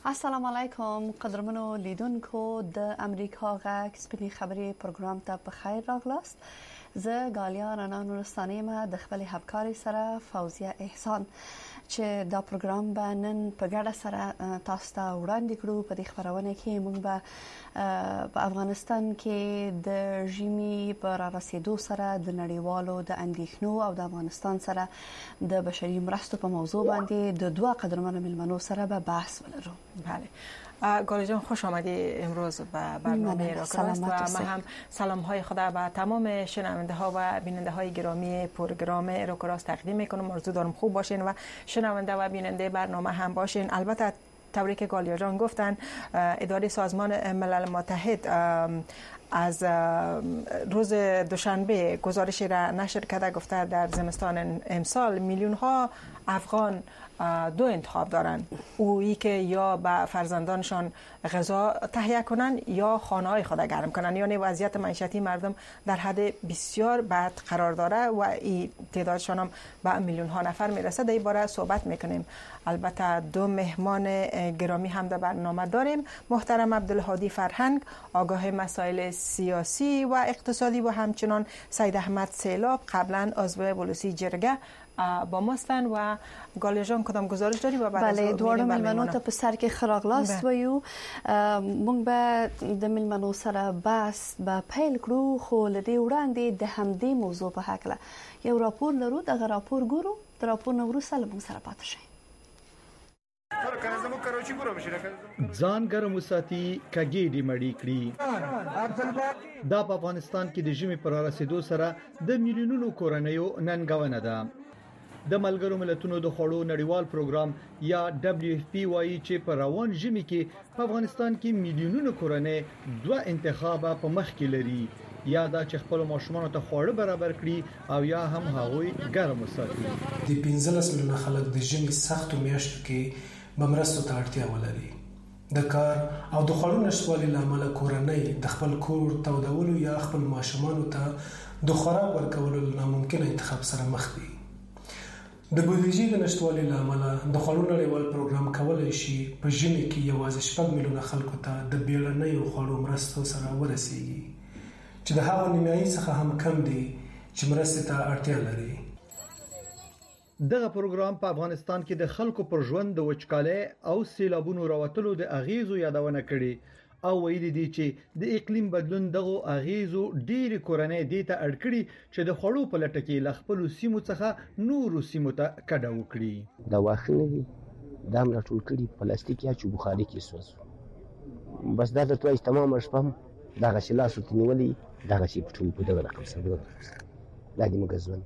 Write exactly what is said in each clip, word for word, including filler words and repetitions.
السلام علیکم قدرمنو لیدونکو د امریکا غږ سپینې خبرې پروګرام ته په خیر راغلاست. زه غالیا رڼا نورستاني ما د خپل همکاري سره فوزیه احسان چې دا پروګرام به نن په ګډه سره تاسو ته وړاندې کړو. په دې خبرونه کې موږ به په افغانستان کې د ژمي په رارسېدو سره د نړیوالو د اندېښنو او د افغانستان سره د بشري مرستو په موضوع باندې د دوه قدرمنو ملمنو سره به بحث ولرو. بله گالی جان خوش آمدی امروز به برنامه راکراست و ما هم سلام های خود به تمام شنونده ها و بیننده های گرامی پروگرام راکراست تقدیم میکنم. آرزو دارم خوب باشین و شنونده و بیننده برنامه هم باشین. البته طوری که گالیا جان گفتن اداره سازمان ملل متحد از روز دوشنبه گزارشی را نشر کرده، گفته در زمستان امسال میلیون ها افغان دو انتخاب دارن، اویی که یا به فرزندانشان غذا تهیه کنن یا خانه های خود گرم کنن. یعنی وضعیت معیشتی مردم در حد بسیار بد قرار داره و این تعدادشان هم به میلیون ها نفر میرسه. در این باره صحبت میکنیم. البته دو مهمان گرامی هم در برنامه داریم. محترم عبدالهادی فرهنگ آگاه مسائل سیاسی و اقتصادی و همچنان سید احمد سیلاب قبلا عضو بولوسی جرگه با ماستن. و گالیا جان کدام گزارش داری و بعد بله دوړو ملمنو ته په سر کې خراغلاست ویو. مونږ به د ملمنو سره بحث به پیل کړو، خو لدې وړاندې د همدې موضوع په هکله یو راپور لرو. دغه راپور ګورو. د راپور نو وروسته موږ سره پاتې شئ. ځان ګرم وساتي کګېډې مړې کړي. دا په افغانستان کې د ژمي پر رسیدو سره د میلیونونو کورنیو ننګونه ده. د ملګرو ملتونو د خوړو نړیوال پروګرام یا دبليو اف پی وايي چې په روان ژمي کې په افغانستان کې میلیونونو کورنۍ دوه انتخابه په مخ کې لري، یا دا چې خپل ماشومانو ته خواړه برابر کړي او یا هم هغوی ګرم وساتي. د پنځلس میلیونه خلک د ژمي سختو میاشتو کې بمرستو ته اړتیا ولري. د کار او د خوړو نشټوالي لامل کورنۍ د خپل کور تودولو یا خپل ماشومانو ته د خوراک ورکولو ناممکن انتخاب سره مخ دي. د بودیجې د نشټوالي لامل د خوړو نړیوال پروګرام کولای شي په ژمي کې یوازې شپږ میلیونه خلکو ته د بیړنیو خوړو مرستو سره ورسیږي، چې د هغو نیمایي څخه هم کم دي چې مرستې ته اړتیا لري. دغه پروګرام په افغانستان کې د خلکو پر ژوند د وچکالۍ او سیلابونو راوتلو د اغیزو یادونه کړې او ویلي دي چې د اقلیم بدلون دغه اغیزو ډېری کورنۍ دې ته اړ کړي چې د خوړو په لټه کې ل خپل سیمو څخه نورو سیمو ته کډه وکړي. دا واخنه دي دا هم راټول کړي پلاستیک یا چې بخاري کې سوځو. بس دا د توای تمام شپم دا غشي لاسو تنولي دا غشي په ټول په دغه رقم سره دا دې موږ ژوند.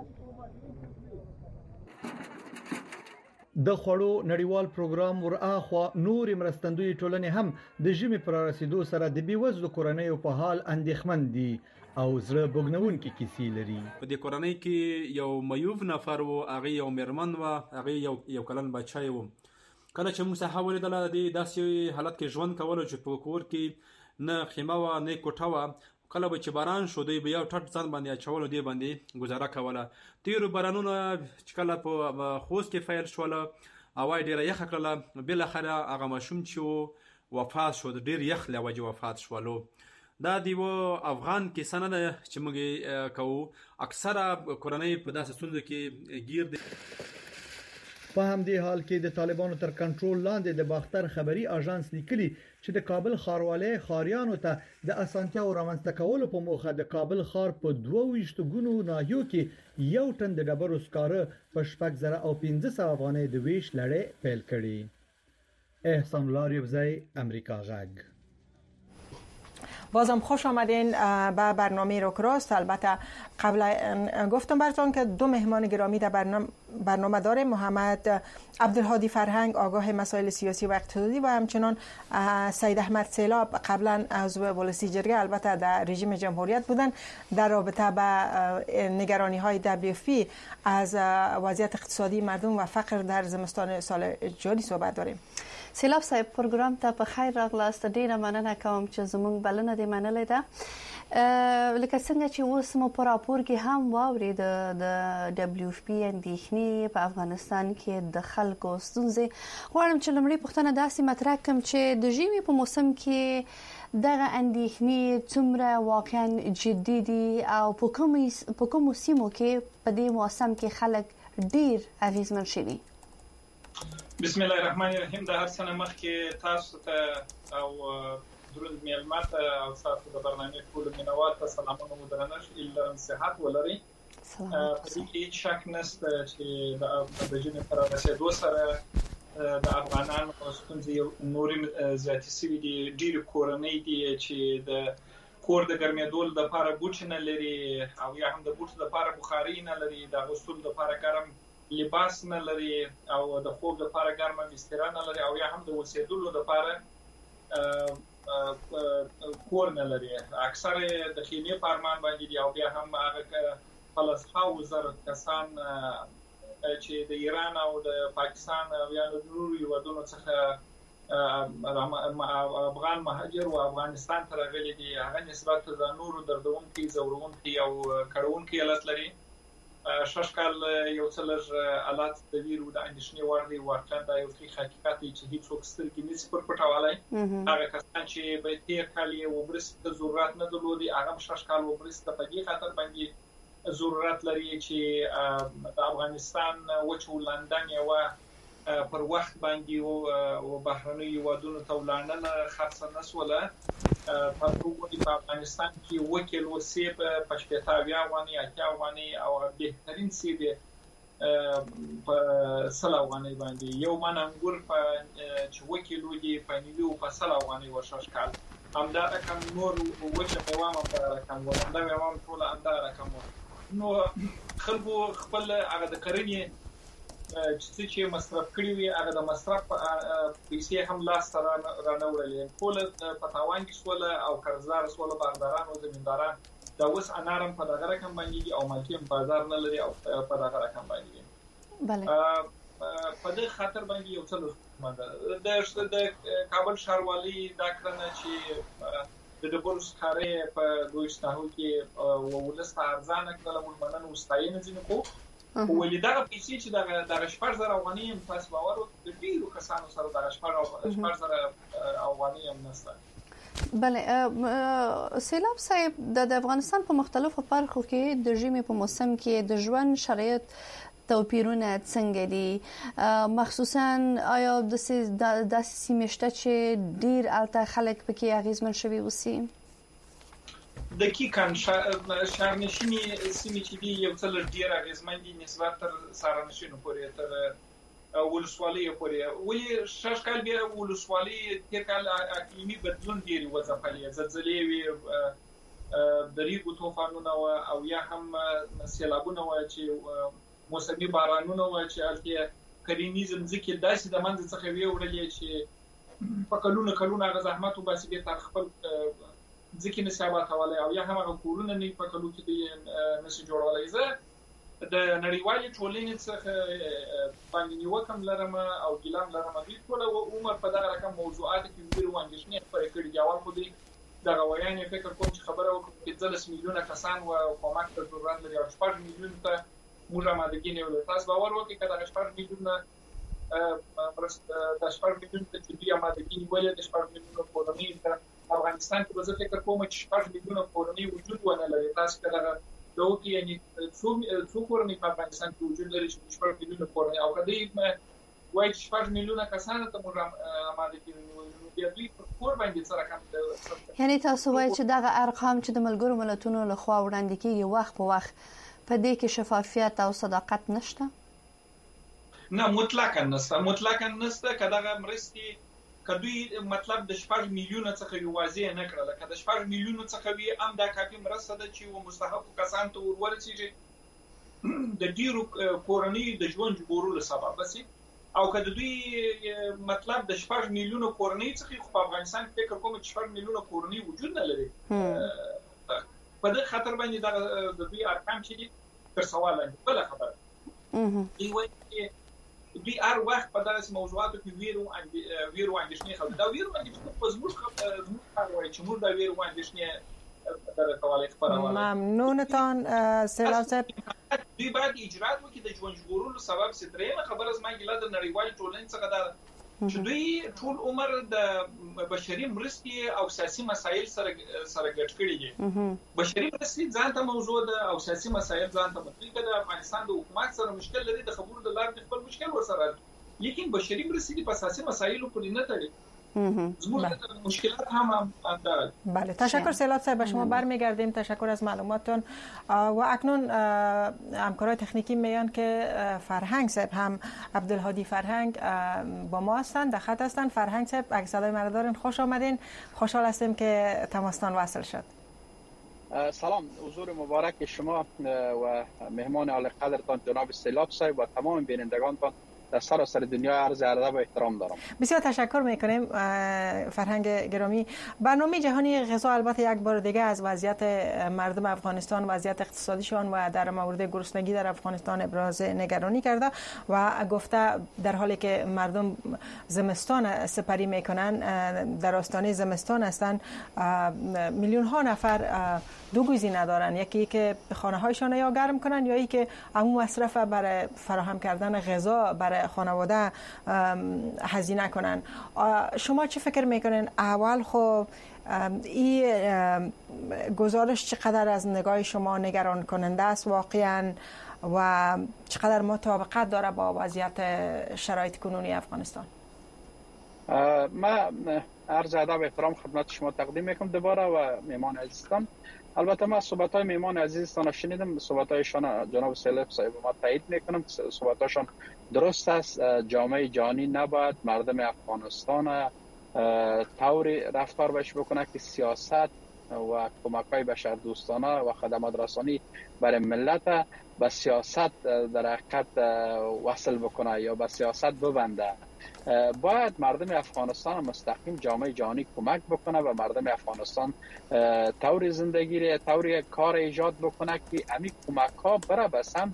د خوړو نړیوال پروګرام ورآخوا نور مرستندوی ټولنې هم د ژمي پر رسیدو سره د بیوزلو کورنیو په حال اندېښمن دي او زړه بوګنونکي کیسې لري. په دې کورنۍ کې یو میوب نفر و، هغه یو میرمن و، هغه یو یو کلن بچی و. کله چې موږ صحه ولیدله د داسې حالت کې ژوند کولو چې په کور کې نه خیمه و نه کوټه و. کله به چې باران شو دی به یو ټټ ځان باندې اچولو دی باندې گزاره کوله. تیرو بارانونو چې کله په خوست کې فیل شول هوا ډیره یخه کړله، بالاخره هغه ماشوم چې وفات شو، ډیر یخ له وجې وفات شولو. دا دیو افغان کیسه نه ده چې موږ کوو. اکثره کورنۍ په داسې ستونزو کې گیر دي. په همدې حال کې د طالبانو تر کنټرول لاندې د باختر خبري اژانس لیکلي چې د کابل ښاروالۍ خاریانو ته د اسانتیاو رامنځته کولو په موخه د کابل ښار په دوه ویشت ګونو ناحیو کې یو ټن د ډبرو سکاره په شپږ زره او پنځه سوه افغانۍ د ویش لړۍ پیل کړي. احسان الله ریاضی، امریکا غږ. بازم خوش آمدین به برنامه راکراست. البته قبل گفتم براتون که دو مهمان گرامی در برنامه برنامه داره. محمد عبدالهادی فرهنگ آگاه مسائل سیاسی و اقتصادی و همچنان سید احمد سیلاب قبلا عضو بولوسی جرگه البته در رژیم جمهوریت بودن. در رابطه به نگرانی های دبلیو اف پی از وضعیت اقتصادی مردم و فقر در زمستان سال جاری صحبت داریم. سیلاب صاحب پروګرام ته په خیر راغلاست. ډیره مننه کوم چې زموږ بلنه دې منلې ده. لکه څنګه چې اوس مو په راپور کې هم واوري د د دبليو اف پی اندېښنې په افغانستان کې د خلکو ستونزې غواړم چې لمړی پوښتنه داسې مطرح کړم چې د ژمي په موسم کې دغه اندېښنې څومره واقعا جدي دي او په کوم په کوم سیمو کې په دې موسم کې خلک ډیر اغیزمن شوي. بسم الله الرحمن الرحیم. د هر سنه مخکې تاسو ته او درود میلمات او تاسو د برنامه ټول مینوال ته سلامونه مدرنش الا صحت ولري. په دې کې شک نشته چې د بجنه پر رسیدو سره د افغانانو ستونزې نورې زیاتې شوي دي. ډېر کورنۍ دي چې د کور د ګرمېدو لپاره بوټ نه لري او یا هم د بوټ لپاره بخاري نه لري، د غسل لپاره ګرم لباس نه لري او د خوب لپاره ګرمه بستر نه لري او یا هم د اوسېدلو لپاره کور نه لري. اکثر د خیمې په ارمان باندې دي او بیا هم هغه فلسفه زر کسان چې د ایران او د پاکستان او یا د نورو هیوادونو څخه افغان مهاجر او افغانستان ته راغلي دي، هغه نسبت د نورو دردونکي زورونکي او کړهونکي حالت لري. شش کال یو څل حالات د ویرو د اندېښنې وړ دي. واقعا دا یو حقیقت دی چې هیڅ څوک سترګې نشي پر پټولای. هغه کسان چې به تیر کال یې وبرس ته ضرورت نه درلودي هغه شش کال وبرس ته په دې خاطر باندې ضرورت لري چې د افغانستان وچ ولندن یو پر وخت باندې او بهرنۍ هیوادونو ته ولاړنه خاصه نسوله. په ټول افغانستان کې وکیل وسیب په شپږ افغاني اتیا افغاني او بهترین سیب په سل افغاني باندې یو من انګور په چې وکیل وږي په نیو په سل افغاني ورشش کال همدا رقم نور وجه پیوام په رقم ورنده پیوام ټول همدا رقم. نو خلکو خپل هغه د کرنې چې چې مصرف کړی وي هغه د مصرف پیسې هم لاس سره رانوړلې ټول په تاوان کې شول او قرضدار شول باغداران او زمینداران دا اوس انارم په دغه رقم باندې او مالکیم بازار نه لري او په دغه رقم باندې. بله په دې خاطر باندې یو څه مده د کابل ښاروالي دا کړنه چې د ډبرو سکاره په دویشتاهو کې ولسته ارزانه کړله موږ مننه وستاینه ځینې کوو. ولې دغه پیسې چې دغه دغه شپږ زره افغاني هم تاسو باور وکړئ د ډېرو کسانو سره دغه شپږ زره افغاني هم نشته. بله سیلاب صاحب د افغانستان په مختلفو برخو کې د ژمي په موسم کې د ژوند شرایط توپیرونه څنګه دي؟ مخصوصا آیا د داسې سیمې شته چې ډېر الته خلک پکې اغیزمن شوي اوسي؟ دقیقاً شهرنشینی سیمې چې دي یو څل ډیر اغیزمن دي نسبت تر سهارنشینو پورې تر ولسوالۍ پورې. ولې شش کال بیا ولسوالۍ تیر کال اقلیمي بدلون ډیر وځپلې، زلزلې وي، دریغو طوفانونه او یا هم سیلابونه و چې موسمي بارانونه و چې الته کرینیز ځکه داسې د منځ څخه وی وړلې چې په کلونه کلونه غ زحمت وباسي به تر خپل ځکه نسبت حواله او یا هم کورونه نه په کلو کې د نشي جوړولای. زه د نړیوالې ټولنې څخه باندې نیوکم لرم او ګلام لرم د ټول عمر په دغه رقم موضوعات کې ډیر واندښنې پر کړي جواب خو دې د غویانې فکر کوم چې خبره وکړي چې ځلس میلیونه کسان او حکومت ته ضرورت لري او شپږ میلیون ته موږ مادګي نه ولې تاسو باور وکړئ کله شپږ میلیونه پرست د شپږ میلیون ته چې بیا مادګي ولې د شپږ میلیونه کورنۍ ته افغانستان کې به فکر کوم چې شپږ میلیونه کورنۍ وجود ونه لري. تاسو کله دا وکړئ یعنی څو څو کورنۍ په افغانستان کې وجود لري چې شپږ میلیونه کورنۍ او کله وایي چې شپږ میلیونه کسان ته موږ آماده کیږو بیا دوی په کور باندې سره کوم یعنی تاسو وایي چې دغه ارقام چې د ملګرو ملتونو لخوا وړاندې کیږي وخت په وخت په دې کې شفافیت او صداقت نشته؟ نه مطلقاً نشته، مطلقاً نشته. کداغه مرستي کدوی مطلب د شپږ میلیونه څخه یوازې نه کړل کله شپږ میلیونه څخه وی ام دا کافي مرسته ده چې و مستحق کسان ته ورورسیږي د ډیرو کورنۍ د ژوند جوړولو سبب بس او کله دوی مطلب د شپږ میلیونه کورنۍ څخه په افغانستان کې فکر کوم چې شپږ میلیونه کورنۍ وجود نه لري. په دې خاطر باندې د دوی ارقام چې تر سوال نه بل خبره دی وایي دوی هر وخت په داسې موضوعاتو کې ویرو ویرو اندېښنې خو دا ویرو اندېښنې په زموږ زموږ کار وایي چې موږ دا ویرو اندېښنې در کواله خبرواله ممنونتان سیلاب صاحب. دوی باید اجرات وکړي د ژوند ژغورلو سبب سي. درېیمه خبره زما ګیله د نړیوالې ټولنې څخه ده چې دوی ټول عمر د بشري مرستې او سیاسي مسایل سره سره ګډ کړي دي. بشري مرستې ځان ته موضوع ده او سیاسي مسایل ځان ته مطلق ده. افغانستان د حکومت سره مشکل لري، د خبرو د لارې خپل مشکل ورسره، لیکن بشري مرستې په اساسي مسایلو پورې نه تړي. مشکلات هم دارد. بله، تشکر سیلاب صاحب. به شما برمیگردیم. تشکر از معلوماتتون. و اکنون همکارای تکنیکی میان که فرهنگ صاحب هم عبدالهادی فرهنگ با ما هستند، در خط هستند. فرهنگ صاحب اگه صدای مرا دارین خوش آمدین. خوشحال هستیم که تماستان وصل شد. سلام، حضور مبارک شما و مهمان عالی قدرتان جناب سیلاب صاحب و تمام بینندگانتان در سراسر دنیا عرض ادب و احترام دارم. بسیار تشکر میکنیم فرهنگ گرامی. برنامه جهانی غذا البته یک بار دیگه از وضعیت مردم افغانستان، وضعیت اقتصادیشان و در مورد گرسنگی در افغانستان ابراز نگرانی کرده و گفته در حالی که مردم زمستان سپری میکنن، در آستانه زمستان هستند، میلیون ها نفر دو گزینه دارن، یکی که خانه هایشان یا گرم کنن یا ای که عموم مصرف برای فراهم کردن غذا برای خانواده هزینه کنن. شما چه فکر میکنین؟ اول خب این گزارش چقدر از نگاه شما نگران کننده است واقعا و چقدر مطابقت داره با وضعیت شرایط کنونی افغانستان؟ ما عرض ادب و احترام خدمت شما تقدیم میکنم دوباره و میمان عزیزتان. البته ما صحبت های میمان عزیزتان شنیدم، صحبت هایشان جناب سیلاب صاحب ما تایید میکنم، صحبت هاشان درست است. جامعه جهانی نباید مردم افغانستان طوری رفتار بش بکنه که سیاست و کمک های بشر دوستانه و خدمات رسانی برای ملت به سیاست در حقیقت وصل بکنه یا به سیاست ببنده. باید مردم افغانستان مستقیم جامعه جهانی کمک بکنه و مردم افغانستان طور زندگی طور کار ایجاد بکنه که امی کمک ها بره به سمت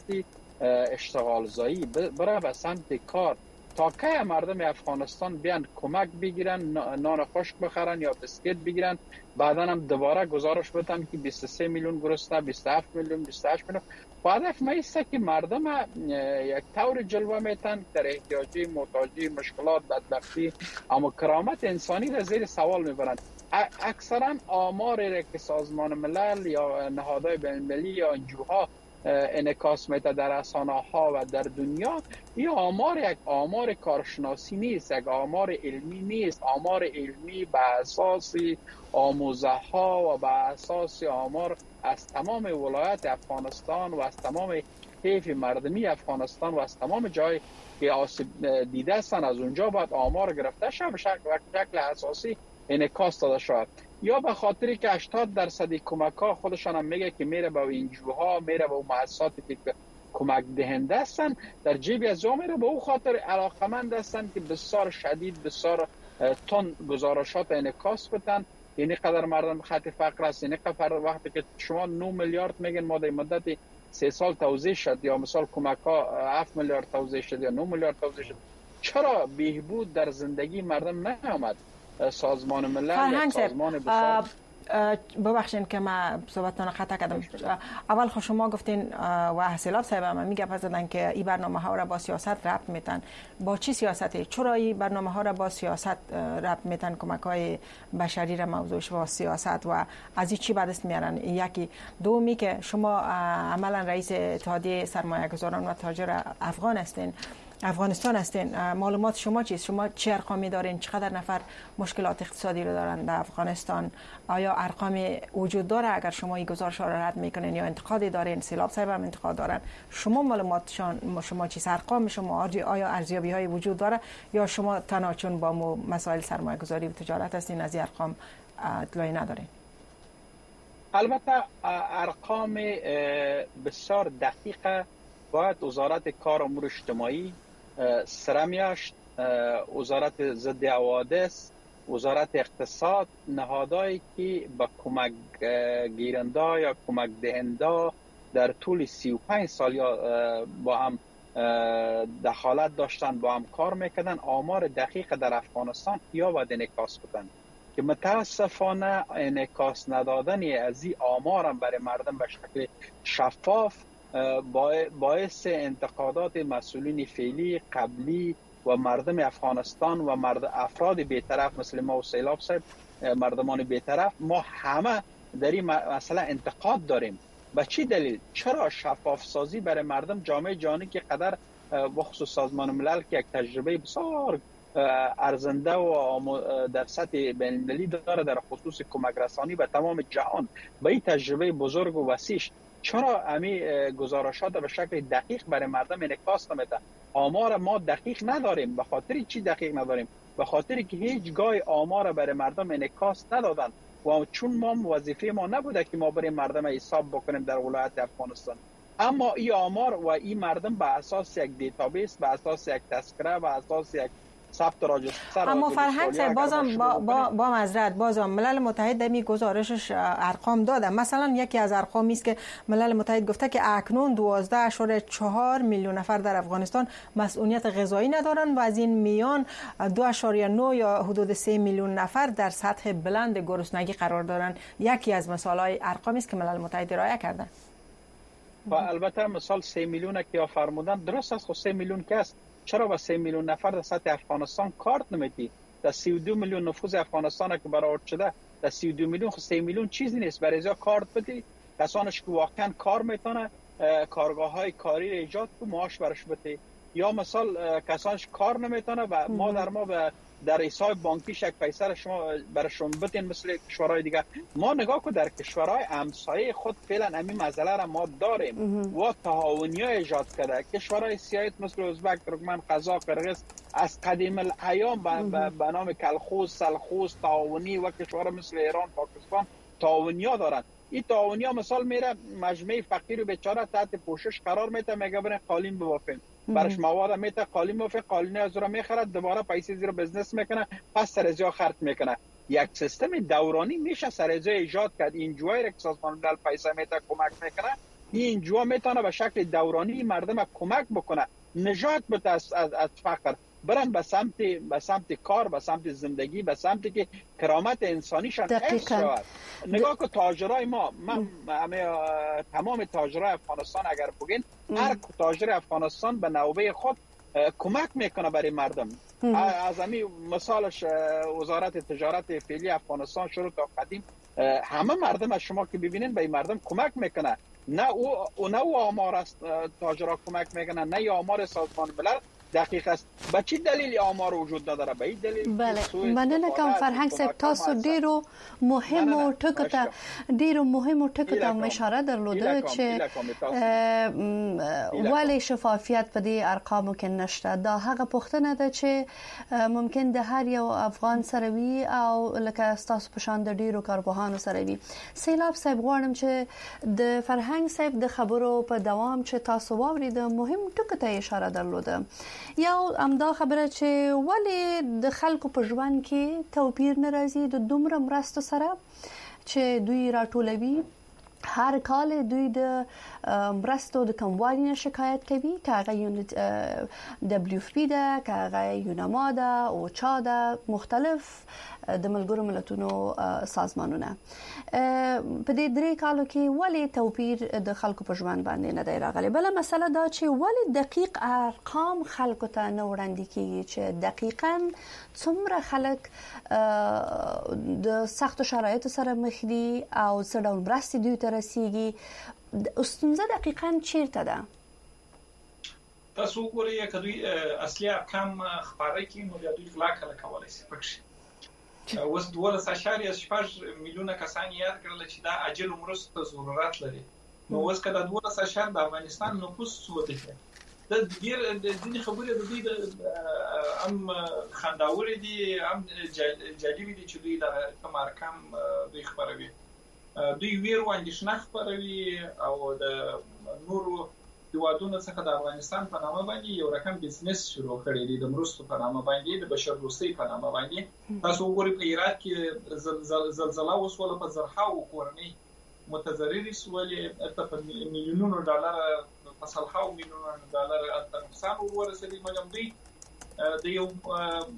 اشتغال زایی، بره به سمت کار، تا که مردم افغانستان بیان کمک بگیرن، نان خشک بخرن یا بسکیت بگیرن، بعدا هم دوباره گزارش بدن که بیست و سه میلیون گرسنه، بیست و هفت میلیون، بیست و هشت میلیون. هدف ما است که مردم یک طور جلوه میتن در احتیاجی، محتاجی، مشکلات، بدبختی اما کرامت انسانی را زیر سوال میبرند. اکثرا آماری را که سازمان ملل یا نهادهای بین‌المللی یا انجوها انعکاس میده در رسانه ها و در دنیا، این آمار یک آمار کارشناسی نیست، یک آمار علمی نیست. آمار علمی به اساس آموزه ها و به اساس آمار از تمام ولایت افغانستان و از تمام طیف مردمی افغانستان و از تمام جای که آسیب دیده هستند از اونجا باید آمار گرفته شود به شکل اساسی انعکاس داده شود. یا به خاطری که هشتاد درصد کمک ها خودشان هم میگه که میره به انجوها، میره به مؤسساتی که کمک دهنده هستن، در جیب از او میره. به او خاطر علاقمند هستن که بسیار شدید، بسیار تون گزارشات انعکاس بدن. یعنی قدر مردم خط فقر است، یعنی قدر وقتی که شما نه میلیارد میگن ما در مدت سه سال توزیع شد یا مثال کمک ها هفت میلیارد توزیع شد یا نه میلیارد توزیع شد، چرا بهبود در زندگی مردم نیامد؟ سازمان ملل یا سازمان بسیار ببخشید که من صحبتتون قطع کردم. اول خود شما گفتین و سیلاب صاحب هم میگه پس که این برنامه ها را با سیاست ربط میتن. با چی سیاستی؟ چرا این برنامه ها را با سیاست ربط میتن؟ کمک های بشری را موضوعش با سیاست و از این چی به دست میارن؟ یکی. دومی که شما عملا رئیس اتحادیه سرمایه گذاران و تاجر افغان هستین، افغانستان هستین. معلومات شما چیست؟ شما چه ارقامی دارین؟ چقدر نفر مشکلات اقتصادی رو دارن در افغانستان؟ آیا ارقامی وجود داره اگر شما این گزارش ها رو رد میکنین یا انتقادی دارین؟ سیلاب صاحب هم انتقاد دارن. شما معلوماتشان شما چیست؟ ارقام شما آیا ارزیابی های وجود داره یا شما تنها چون با مسائل سرمایه گذاری و تجارت هستین از این ارقام اطلاعی ندارین؟ البته ارقام بسیار دقیقه باید وزارت کار و امور اجتماعی، سرمیاشت، وزارت ضد حوادث، وزارت اقتصاد، نهادهایی که با کمک گیرنده یا کمک دهنده در طول سی و پنج سال با هم دخالت داشتن، با هم کار میکردن، آمار دقیق در افغانستان یا باید انعکاس بدن. که متاسفانه انعکاس ندادن از این آمار هم برای مردم به شکل شفاف باعث انتقادات مسئولین فعلی قبلی و مردم افغانستان و مرد افراد بی‌طرف مثل ما و سیلاب صاحب، مردمان بی‌طرف، ما همه در این مسئله انتقاد داریم. به چی دلیل؟ چرا شفاف سازی برای مردم جامعه جهانی که قدر بخصوص سازمان ملل که یک تجربه بسیار ارزنده و در سطح بین‌المللی داره در خصوص کمک رسانی به تمام جهان، به این تجربه بزرگ و وسیعش چرا امی گزارشات به شکل دقیق برای مردم انعکاس نمیده؟ آمار ما دقیق نداریم. به خاطر چی دقیق نداریم؟ به خاطر که هیچگاه آمار برای مردم انعکاس ندادن و چون ما وظیفه ما نبوده که ما برای مردم حساب بکنیم در ولایت افغانستان. اما این آمار و این مردم به اساس یک دیتابیس، به اساس یک تذکره، به اساس یک ثبت راجستر، اما فرهنگ صاحب بازم با با, با معذرت بازم ملل متحد در می گزارشش ارقام داده. مثلا یکی از ارقامی است که ملل متحد گفته که اکنون دوازده اشاره چهار میلیون نفر در افغانستان مسئولیت غذایی ندارند و از این میان دو اشاره نه یا حدود سه میلیون نفر در سطح بلند گرسنگی قرار دارند. یکی از مثالهای ارقامی است که ملل متحد ارائه کرده. و البته مثال سه میلیون که فرمودن درست است، خب سه میلیون که است، چرا با سه میلیون نفر در سطح افغانستان کارت نمیدی؟ در سی و دو میلیون نفوذ افغانستان که برآورد شده، در سی و دو میلیون خب سه میلیون چیزی نیست. برای ازا کارت بدی، کسانش که واقعا کار میتونه کارگاه های کاری را ایجاد کنه، معاش برش بده. یا مثال کسانش کار نمیتونه و ما در ما به در حساب بانکی شک پیسه شما برشون بدین مثل کشورهای دیگه. ما نگاه کو در کشورهای همسایه خود فعلا همین مسئله را ما داریم و تعاونی‌ها ایجاد کرده. کشورهای سیاه‌ای مثل ازبک، ترکمن، قزاق، قرغیز از قدیم الایام به نام کلخوز، سلخوز، تعاونی و کشورها مثل ایران، پاکستان تعاونی‌ها دارن. این تعاونی‌ها مثال میره مجمع فقیر و بیچاره تحت پوشش قرار میده، میگه برین قالین ببافین، برش مواد میته، قالین بافین، قالین از رو میخره، دوباره پیسه زیر بزنس میکنه، پس سر از جا خرج میکنه. یک سیستم دورانی میشه سر از جا ایجاد کرد. این جوای را که سازمان ملل پیسه میته کمک میکنه، این جوا میتونه به شکل دورانی مردم کمک بکنه، نجات بده از از فقر، برن به سمت به سمت کار، به سمت زندگی، به سمتی که کرامت انسانیشان حفظ شود. نگاه که تاجرای ما، من تمام تاجرای افغانستان اگر بگین، هر تاجر افغانستان به نوبه خود کمک میکنه برای مردم. از همین مثالش وزارت تجارت فعلی افغانستان شروع تا قدیم همه مردم از شما که ببینین به مردم کمک میکنه. نه او نه او آمار است تاجرها کمک میکنه، نه آمار سازمان ملل دقیق است. به چی دلیل آمار وجود نداره؟ به این دلیل. بله مننه کوم فرهنګ صاحب، تاسو ډیرو مهم ټکو ته ډیرو مهم ټکو ته اشاره درلوده چې ولې شفافیت په دې ارقامو کې نشته. دا هغه پوښتنه ده چې ممکن د هر یو افغان سره وي او لکه تاسو په شان د ډیرو کارپوهانو سره وي. سیلاب صاحب غواړم چې د فرهنګ صاحب د خبرو په دوام چې تاسو واورید مهم ټکو ته اشاره درلوده. یا امدا خبره چې ولی د خلکو په ژوند کې توپیر ناراضي د دومره مرستو سره چې دوی راټولوي. هر کال دوی د مرستو د کموالي نه شکایت کوي، که هغه یونت دبلیو اف پی ده، که هغه یونما ده او چا ده، مختلف د ملګرو ملتونو سازمانونه. په دې درې کالو کې ولی توپیر د خلکو په ژوند باندې نه دی راغلی. بل مسله دا چې ولی دقیق ارقام خلکو ته نه وړاندې کیږي چې دقیقاً څومره خلک د سختو شرایطو سره مخ دي او څه ډول مرستې دوی ته رسیږي. ستونزه دقیقاً چیرته ده؟ تاسو وګورئ که دوی اصلي ارقام خبرې کوي نو بیا دوی غلا کولای شي پکې. اوس دولس اشاریه شپږ میلیونه کسان یاد کړل چې دا عاجل مرستو ضرورت لري. نو اوس کله دولس اشار د افغانستان نفوس څو دي؟ د ډیر د دې خبرې د دوی د ام خنداوري دي، ام جالبي دي چې دوی د کوم ارقام دوی خبروي. دوی ویر واندښنه خبروي او د نورو هیوادونو څخه د افغانستان په نامه باندې یو رقم بزنس شروع کړی دی، د مرستو په نامه باندې، د بشردوستۍ په نامه باندې. تاسو وګورئ په عراق کې زلزلہ وسوله، په زرهاو کورنۍ متضررې سولې، په میلیونونو ډالر په سلهاو میلیونونو ډالر نقصان ورسېدی. مګر دوی د یو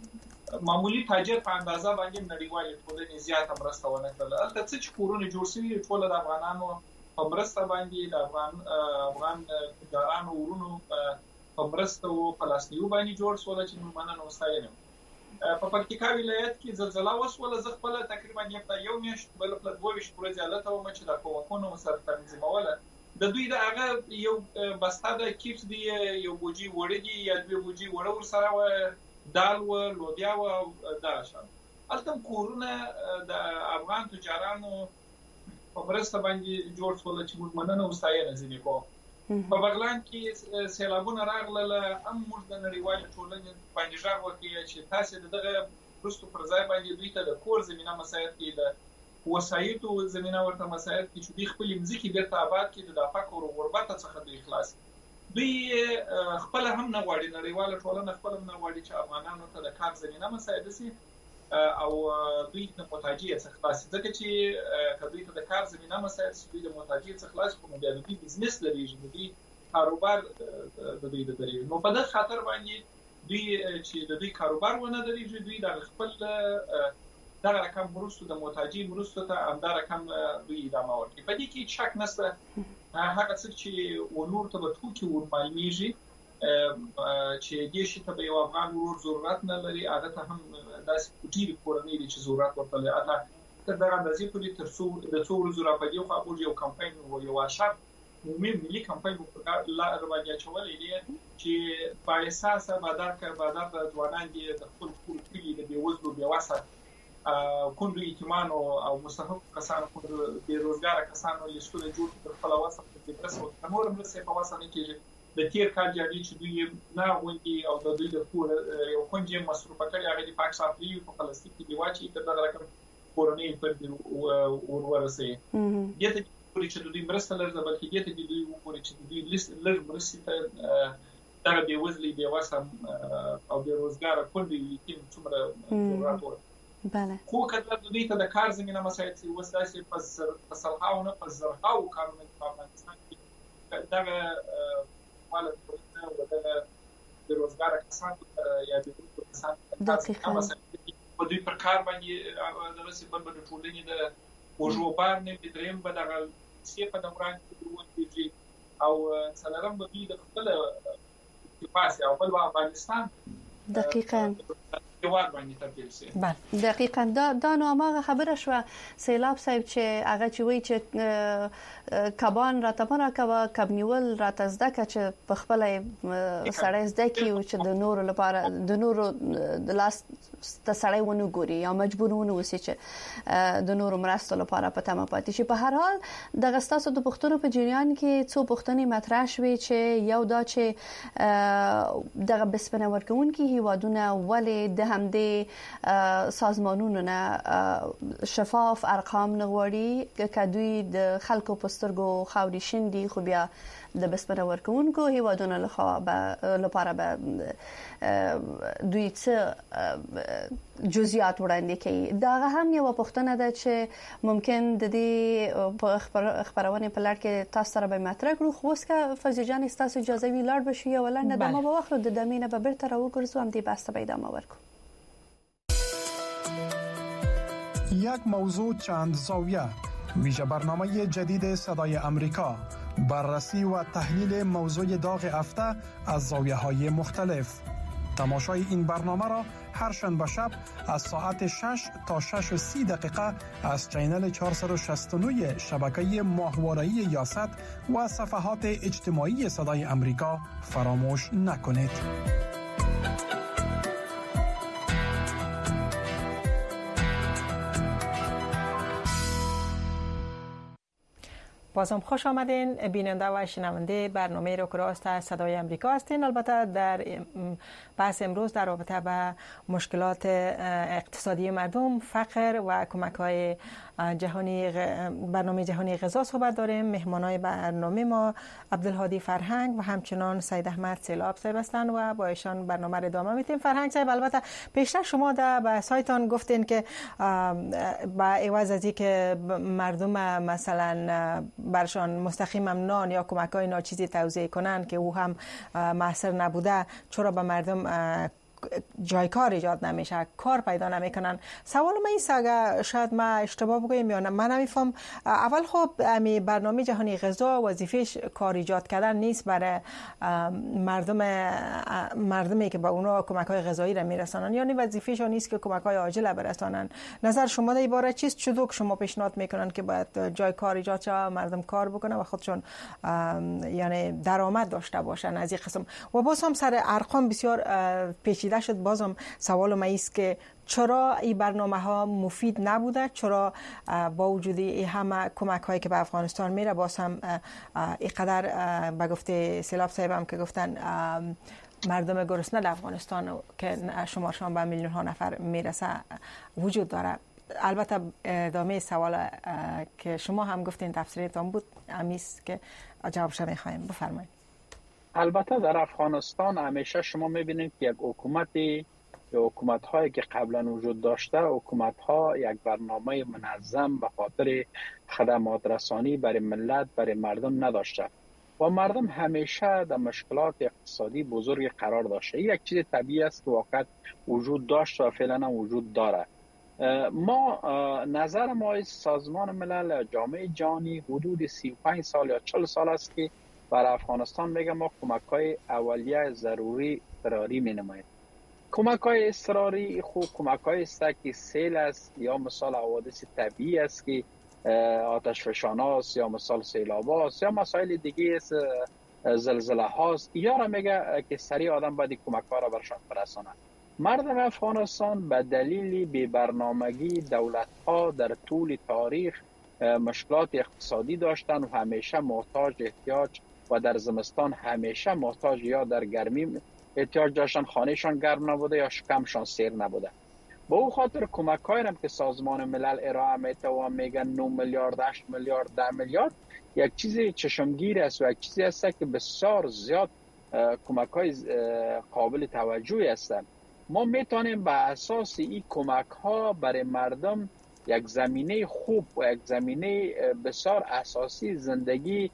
معمولی تاجر په اندازه باندې نړیوال ټولنې زیاته مرسته ونه کړله. البته چې کورونه جوړ شوي ټول د افغانانو په مرسته باندې د افغان افغان تجارانو ورونو په مرسته او په لاسنیو باندې جوړ شول چې موږ مننه وستایو. په پکتیکا ولایت کې زلزلہ وسوله. زه خپل تقریبا یو میاشت بل په دوه ویشت ورځې حالت وم چې د کومکونو سره تنظیموله. د دوی د هغه یو بسته د کیپس دی یو بوجي وړي دی یا دوی بوجي وړه ور سره و دال و لوبیا و دا شان. البته کورونه د افغان تجارانو په مرسته باندې جوړ شول چې موږ مننه وستایو ځینې کو. په بغلان کې سیلابونه راغلل. هم موږ د نړیوال ټولنې باندې ژغ وکړي چې تاسو دغه پروستو پر ځای باندې دوی ته د کور زمينه مساعد کې د وسایطو زمينه ورته مساعد کې چې دوی خپل مځکي بیرته آباد کړي د فقر او غربت څخه دوی خلاص. دوی خپل هم نه غواړي نړیوال ټولنه خپل هم نه غواړي چې افغانانو ته د کار زمينه مساعد شي او دوی د محتاجیت څخه خلاص. ځکه چې کله ته د کار زمينه مساعد شي دوی د محتاجیت څخه خلاص کوم بیا دوی بزنس لري چې دوی کاروبار د دوی د لري. نو په دغه خاطر باندې دوی چې د دوی کاروبار ونه لري دوی د خپل دغه رقم مرستو د محتاجی مرستو ته همدا رقم دوی ادامه ورکړي. په دې کې شک نشته هغه څه چې ونور ته به ټوکی ور معلومیږي چې دې شي ته یو افغان ورور ضرورت نه لري. هغه ته هم داسې کوټی کورنۍ دي چې ضرورت ورته لري. اته تر دغه د زیپوري تر څو د څو ورځې را پدې خو موږ یو کمپاین وو یو اشار مهم ملي کمپاین په لا روانه چولې دي چې په اساس باندې بازار د ځوانان دي د خپل خپل کلی د بیوزلو بیواسه کندو ایتمان او مستحق کسانو کندو بیروزګار کسانو لیستونه جوړ کړل. خپل واسه د پرسو تمور مرسته په واسه نه کېږي د تیر کال جاري چې دوی نه غوندي او د دوی د کور یو کنجه مصرف کړي هغه د پاک صافي په فلسطین کې دی واچي تر دا رقم کورونی پر ور ورسي. دته چې دوی مرسته لري بلکې دته دوی وګوري چې دوی لیست لږ مرسته دا به وزلي دی واسه او بیروزګار کندو ایتم څومره ضرورت بله. خو کله د دوی ته د کار زمينه مساعد سي وسداسي په سرحاونه په زرحاو کارونه په افغانستان کې دغه مالک پروژه او دغه بیروزګار کسان یا د کسان په دوی پر کار باندې د رسې بل بل ټولنې د وجوبار نه بدریم په دغه سی په دوران کې دروي او څلورم به د خپل اتفاق او بل افغانستان دقیقاً جواب باندې تبدیل شي. بله دقیقاً دا دا نو هغه خبره شو سیلاب صاحب چې هغه چې وی چې کبان راته نه کبا کبنیول راته زده چې په خپل سړی زده کی او چې د نور لپاره د نور د لاس د سړی ونه ګوري یا مجبورونه وسی چې د نور مرستو لپاره په تمه پاتې شي. په هر حال د غستاسو د پښتون په جریان کې څو پښتني مطرح شوي چې یو دا چې دغه بسپنه ورکوونکي هیوادونه ولې د همدې سازمانونو نه شفاف ارقام نغوړي که دوی د خلکو پسترګو خاوري شندي خو بیا د بسپنه ورکوونکو هیوادونو لپاره به دوی څه جزئیات وړاندې کوي. دا هم یو پوښتنه ده چې ممکن د دې په خبرونه په لړ کې تاسو سره به مطرح کړو. خو اوس که فوزي جان تاسو اجازه وی لاړ بشي یا ولنه د ما به واخلو د دمینه به بیرته راوګرځو هم دې بحث به ادامه ورکو. یک موضوع چند زاویه ویژه برنامه جدید صدای امریکا بررسی و تحلیل موضوع داغ هفته از زاویه‌های مختلف. تماشای این برنامه را هر شنبه شب از ساعت شش تا شش و سی دقیقه از چینل چهارصد و شصت و نه شبکه ماهواره‌ای یاست و صفحات اجتماعی صدای امریکا فراموش نکنید. بازم خوش آمدین بیننده و شنونده برنامه روکراست از صدای امریکا هستین. البته در بحث امروز در رابطه با مشکلات اقتصادی مردم، فقر و کمک‌های جهانی برنامه جهانی غذا صحبت داریم. مهمانای برنامه ما عبدالهادی فرهنگ و همچنان سید احمد سیلاب صاحب هستند و با ایشان برنامه را ادامه میدیم. فرهنگ صاحب، البته پیشتر شما در به سایتان گفتین که با عوض از اینکه مردم مثلا برشان مستقیما نان یا کمک‌های ناچیزی توزیع کنند که او هم موثر نبوده، چرا به مردم جای کار ایجاد نمیشه، کار پیدا نمیکنن. سوال من است اگر شاید ما اشتباه بگویم یا نه، من نمیفهم. اول خب امی برنامه جهانی غذا وظیفهش کار ایجاد کردن نیست برای مردم مردمی که به اونا کمک های غذایی را میرسانن، یعنی وظیفهشون نیست که کمک های عاجل برسانن. نظر شما در این باره چیست؟ چطور شما پیشنهاد میکنن که باید جای کار ایجاد شه، مردم کار بکنن و خودشون یعنی درآمد داشته باشن از این قسم؟ و باز هم سر ارقام بسیار پیچیده شد. بازم سوال من است که چرا این برنامه ها مفید نبوده؟ چرا با وجود این همه کمک هایی که به افغانستان میره باز هم اینقدر به گفته سیلاب صاحب هم که گفتن مردم گرسنه در افغانستان که شمارشان به میلیون ها نفر میرسه وجود داره؟ البته ادامه سوال که شما هم گفتین تفسیرتان بود امیست که جوابش میخوایم. بفرمایید. البته در افغانستان همیشه شما میبینید که یک حکومتی یا حکومت هایی که قبلا وجود داشته، حکومت ها یک برنامه منظم به خاطر خدمات رسانی برای ملت، برای مردم نداشته و مردم همیشه در مشکلات اقتصادی بزرگ قرار داشته. یک چیز طبیعی است که واقعا وجود داشت و فعلا وجود داره. ما نظر ما سازمان ملل، جامعه جهانی حدود سی و پنج سال یا چهل سال است که برای افغانستان میگه ما کمک های اولیه ضروری اضطراری می نماییم. کمک های اضطراری خوب کمک های است که سیل است، یا مثال حوادث طبیعی است که آتش فشان است، یا مثال سیلاب است، یا مسائل دیگه است، زلزله هاست، یا را میگه که سریع آدم باید کمک ها را برشان برسانه. مردم افغانستان به دلیل بی برنامگی دولت ها در طول تاریخ مشکلات اقتصادی داشتن و همیشه محتاج احتیاج و در زمستان همیشه محتاج یا در گرمی احتیاج داشتن، خانهشان گرم نبوده یا شکمشان سیر نبوده. با او خاطر کمک هایی که سازمان ملل ارائه میده و میگن نه میلیارد، هشت میلیارد، ده میلیارد، یک چیز چشمگیر است و یک چیزی است که بسیار زیاد کمک های قابل توجهی هستند. ما میتونیم به اساس این کمک ها برای مردم یک زمینه خوب و یک زمینه بسیار اساسی زندگی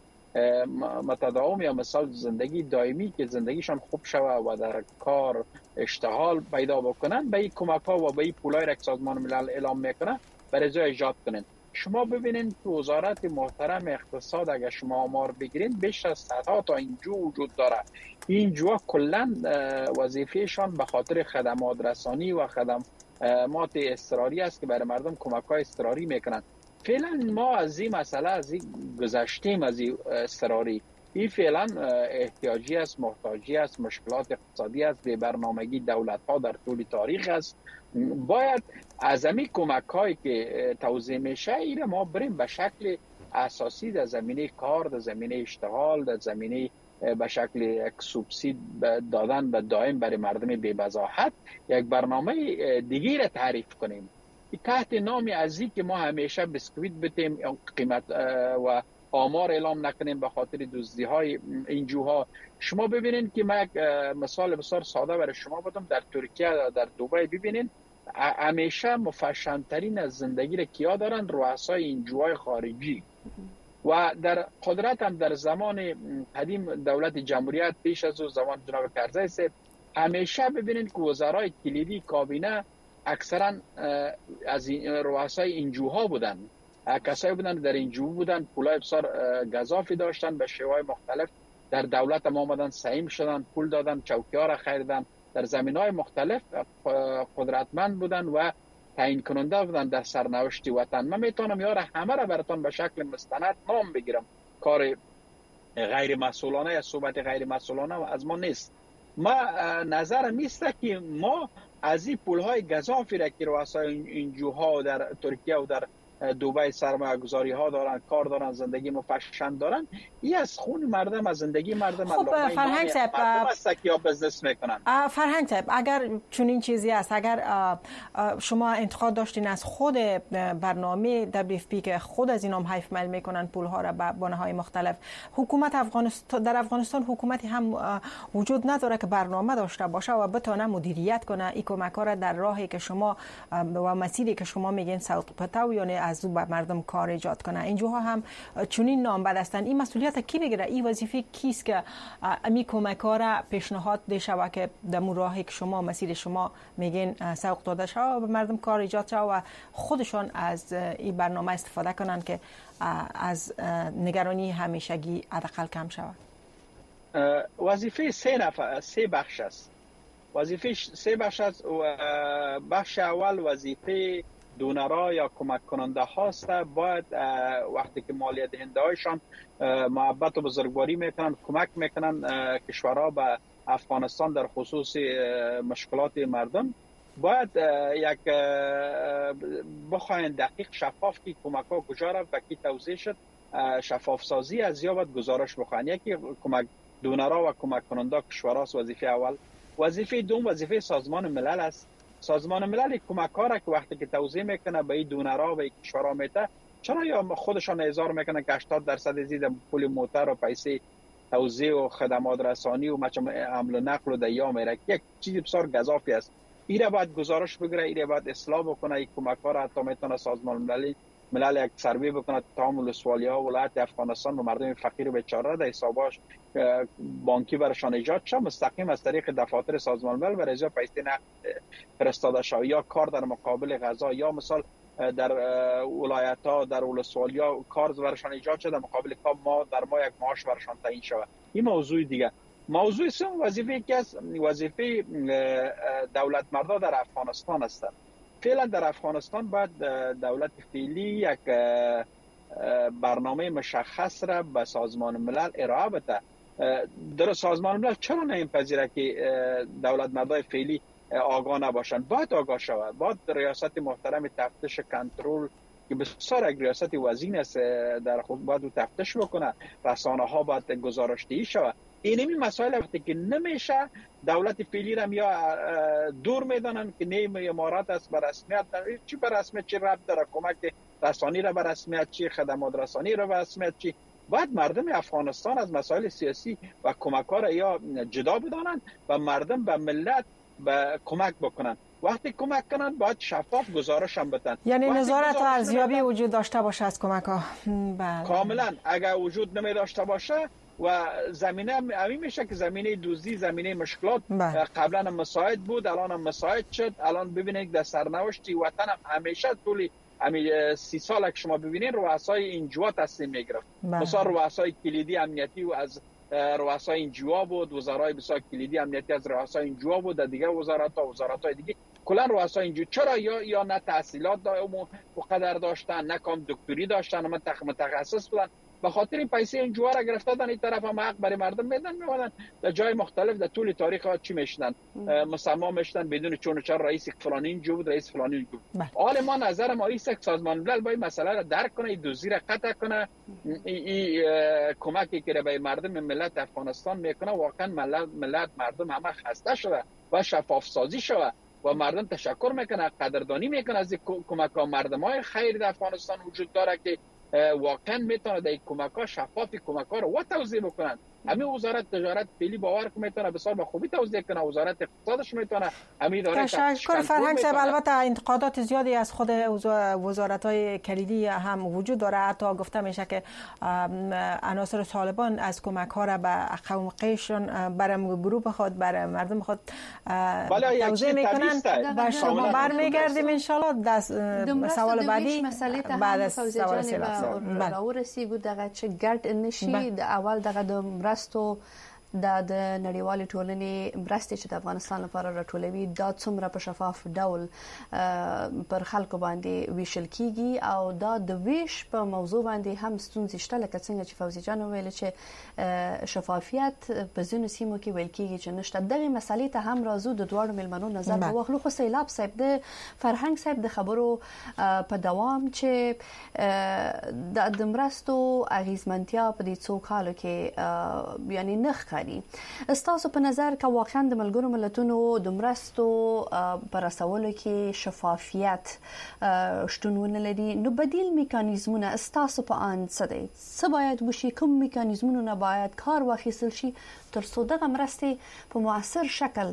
متداوم یا مثال زندگی دائمی که زندگیشان خوب شوه و در کار اشتغال پیدا بکنن، به این کمک ها و به این پولای را که سازمان ملل اعلام میکنه برای ازای ایجاد کنن. شما ببینید که وزارت محترم اقتصاد اگر شما آمار بگیرین بیش از صدها تا اینجا وجود داره. این جوا کلا وظیفهشان به خاطر خدمات رسانی و خدمات اضطراری است که برای مردم کمک های اضطراری میکنن. فعلا ما از این مسئله از این گذشتیم، از این اضطراری. این فعلا احتیاجی است، محتاجی است، مشکلات اقتصادی است، به برنامگی دولت ها در طول تاریخ است. باید از همین کمک هایی که توزیع میشه این ما بریم به شکل اساسی در زمینه کار، در زمینه اشتغال، در زمینه به شکل یک سوبسید دادن به دائم برای مردم بی بضاحت یک برنامه دیگه را تعریف کنیم تحت نام ازی که ما همیشه بسکویت بتیم قیمت و آمار اعلام نکنیم به خاطر دزدی های این جوها. شما ببینید که من یک مثال بسیار ساده برای شما بدم. در ترکیه در دبی ببینید همیشه مفشن‌ترین از زندگی را کیا دارن؟ رؤسای این جوهای خارجی. و در قدرت هم در زمان قدیم دولت جمهوریت پیش از او زمان جناب کرزی صاحب همیشه ببینید که وزرای کلیدی کابینه اکثرا از رؤسای این جوها بودن، کسایی بودن در این جو بودن، پولای بسیار گزافی داشتن، به شیوهای مختلف در دولت ما آمدن، سهیم شدن، پول دادن، چوکی‌ها را خریدن، در زمینهای مختلف قدرتمند بودن و تعیین کننده بودن در سرنوشت وطن. من میتونم یاره همه را براتون به شکل مستند نام بگیرم. کار غیر مسئولانه یا صحبت غیر مسئولانه از ما نیست. ما نظرم است که ما از این پولهای گزافی را که رؤسای این جوها در ترکیه و در دبی سرمایه گذاری ها دارن، کار دارن، زندگی مفشن دارن، این از خون مردم، از زندگی مردم. خب فرهنگ صاحب یا بزنس میکنن. فرهنگ صاحب اگر چون این چیزی است، اگر شما انتقاد داشتین از خود برنامه دبلیو اف پی که خود از اینام حیف مل میکنن پول ها را به بناهای مختلف، حکومت افغانستان در افغانستان حکومتی هم وجود نداره که برنامه داشته باشه و بتونه مدیریت کنه این کمک ها را در راهی که شما و مسیری که شما میگین ساوت پتاو یعنی از او به مردم کار ایجاد کنه. اینجاها هم چنین نام بد هستند. این مسئولیت کی میگیره؟ این وظیفه کیست که امی کمک ها را پیشنهاد دشه که در راهی که شما مسیر شما میگین سوق داده شده و به مردم کار ایجاد شده و خودشان از این برنامه استفاده کنن که از نگرانی همیشگی حداقل کم شود؟ وظیفه سه نفر سه بخش است. وظیفه سه بخش است. بخش اول وظیفه دونرها یا کمک کننده هاست. باید وقتی که مالیه دهنده هایشان محبت و بزرگواری میکنن، کمک میکنن کشورها به افغانستان در خصوص مشکلات مردم، باید یک بخواین دقیق شفاف کی کمک ها کجا رفت و کی توزیع شد، شفاف سازی از یا باید گزارش بخواین. یکی کمک دونرها و کمک کننده کشورها وظیفه اول. وظیفه دوم وظیفه سازمان ملل است. سازمان ملل کمک ها را که وقتی که توزیع میکنه به این دونرها و این کشورها میته، چرا یا خودشان اظهار میکنه که هشتاد درصد زیر پول موتر و پیسه توزیع و خدمات رسانی و مچم حمل و نقل و دیا میره، یک چیز بسیار گزافی است. ایره باید گزارش بگیره، ایره باید اصلاح بکنه. این کمک ها را حتی میتونه سازمان ملل ملل یک سروی بکنه تمام ولسوالی ها ولایت افغانستان و مردم فقیر و بیچاره در حساباش بانکی برشان ایجاد شه، مستقیم از طریق دفاتر سازمان ملل و رضا پیسه نقد فرستاده شه، یا کار در مقابل غذا، یا مثال در ولایت ها در ولسوالی ها کار برشان ایجاد شده مقابل کار ما در ما یک معاش برشان تعیین شود. این موضوع دیگه. موضوع سوم وظیفه که از وظیفه دولت مردا در افغانستان است. فعلا در افغانستان باید دولت فعلی یک برنامه مشخص را به سازمان ملل ارائه بده. در سازمان ملل چرا نمیپذیره که دولت مردای فعلی آگاه نباشن؟ باید آگاه شود. باید ریاست محترم تفتیش کنترل که بسیار یک ریاست وزین است در خود باید تفتیش بکنه، رسانه ها باید گزارش دهی شود. اینمی مسائل وقتی که نمیشه دولت فعلی را یا دور میدانن که نیم امارات است بر رسمیت، چی بر رسمیت چی ربط داره، کمک رسانی را بر رسمیت چی، خدمات رسانی را بر رسمیت چی. باید مردم افغانستان از مسائل سیاسی و کمک ها را یا جدا بدانند و مردم به ملت به کمک بکنن. وقتی کمک کنن باید شفاف گزارش هم بدن. یعنی نظارت و ارزیابی وجود داشته باشه از کمک ها. بله. کاملا. اگر وجود نمی داشته باشه و زمینه همین میشه که زمینه دوزی، زمینه مشکلات قبلا هم مساعد بود، الان هم مساعد شد. الان ببینید در سرنوشتی وطن هم همیشه طولی همین سی سال که شما ببینید رؤسای این جوا تصمیم میگرفت. مثلا رؤسای کلیدی امنیتی و از رؤسای این جوا بود، وزرای بسیار کلیدی امنیتی از رؤسای این جوا بود، دیگه وزارت ها وزارت‌های دیگه کلا رؤسای این جوا. چرا؟ یا یا نه تحصیلات دائم و قدر داشتن، نه کام دکتری داشتن، نه متخصص بودن. به خاطر این پیسه این جوار را گرفتن، این طرف هم حق برای مردم میدن میوادن. در جای مختلف در طول تاریخ ها چی میشدن؟ مسما میشدن بدون چون و چرا رئیس فلانی اینجا بود، رئیس فلانی اینجا بود. حال ما نظر ما ایست که سازمان ملل باید مسئله را درک کنه، این دوزی را قطع کنه. این کمکی که به مردم ملت افغانستان میکنه واقعا ملت ملت مردم همه خسته شده و شفاف سازی شده و مردم تشکر میکنه، قدردانی میکنه از کمک ها. مردم های خیر در افغانستان وجود داره که واقعا میتونه در کمک ها شفافی کمک ها رو و توزیع بکنن. همین وزارت تجارت فعلی باور که میتونه بسیار به خوبی توزیع کنه، وزارت اقتصادش میتونه همین داره. تشکر فرهنگ صاحب. البته انتقادات زیادی از خود وزارت های کلیدی هم وجود داره. حتی گفته میشه که عناصر طالبان از کمک ها را به قوم قیشون برای گروه خود برای مردم خود توزیع میکنن. و شما برمیگردیم ان شاء الله سوال بعدی بعد از سوال سلام راورسی بود دغه چې ګډ نشي د اول دغه د مرستو د نړیوالې ټولنې مرستې چې د افغانستان لپاره راټولوي دا څومره په شفاف ډول پر خلکو باندې ویشل کیږي او دا د ویش په موضوع باندې هم ستونزې شته، لکه څنګه چې فوزي جان ویل چې شفافیت په ځینو سیمو کې ویل کیږي چې نشته. دغه مسلې ته هم راځو د دوړو ملمنو نظر واخلو. خو سیلاب صاحب د فرهنګ صاحب د خبرو په دوام چې د مرستو اغیزمنتیا په دې څو کالو کې یعنی نخ ښکاري. ستاسو په نظر که واقعا د ملګرو ملتونو د مرستو پر رسولو کې شفافیت شتون ونه لري نو بدیل میکانیزمونه ستاسو په اند څه دي؟ څه باید وشي؟ کوم میکانیزمونه نه باید کار واخیستل شي تر څو دغه مرستې په موثر شکل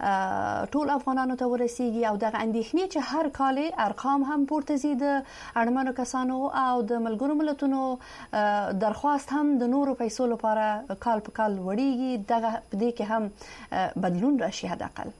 ټول افغانانو ته ورسیږي او دغه اندېښنې چې هر کال ارقام هم پورته زی د اړمنو کسانو او د ملګرو ملتونو درخواست هم د نورو پیسو لپاره کال په کال وړيږي دغه په دې کې هم بدلون راشي. حداقل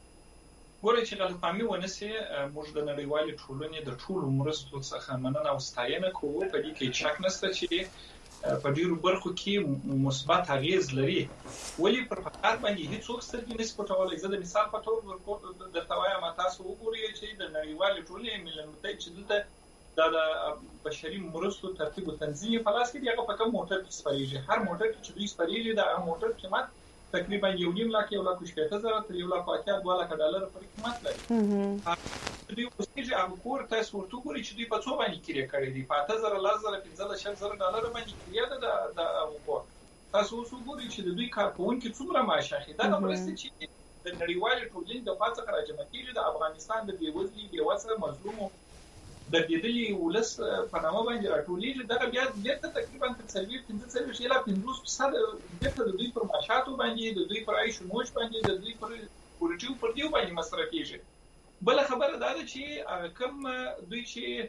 ګورئ چې غلطفهمي ونه سي موږ د نړیوالې ټولنې د ټولو مرستو څخه مننه او ستاینه کوو. په دې کې شک نشته چې په ډیرو برخو کې مثبت اغیز لري ولی پر فقط باندې هیڅ سترګې نشي پټولای. زه د مثال په تور درته وایم تاسو وګورئ چې د نړیوالې ټولنې ملل متحد چې دلته د بشري مرستو ترتیب او تنظیم په لاس کې دی هغه په کوم موټر کې سپریږي. هر موټر چې دوی سپریږي دا موټر قیمت تقریبا یو نیم لک یو لک شپږ زره تر یو لک اتیا دوه لک ډالر پر قیمت لري. دوی اوسېږي هغه کور تاسو ورته ګورئ چې دوی په څو باندې کړی کړی دی په اته زره لس زره پنځه لس زره ډالر باندې کړی ده د هغه کور. تاسو اوس وګورئ چې د دوی کارکونکو څومره معاش اخلي. دا د مرستې چې د نړیوالې ټولنې د پاتې راجمع کیږي د افغانستان د بیوزلي بیوسه مظلومو د دې ولس په نامه باندې راټولېږي. دا بیا بیرته تقریبا تر څلوېښت پنځه څلوېښت یا پنځوس فیصد بیرته د دوی پر معاشاتو باندې د دوی پر عیش و نوش باندې د دوی پر پروژو پر دیو باندې مصرفېږي. بل خبره دا ده چې کوم دوی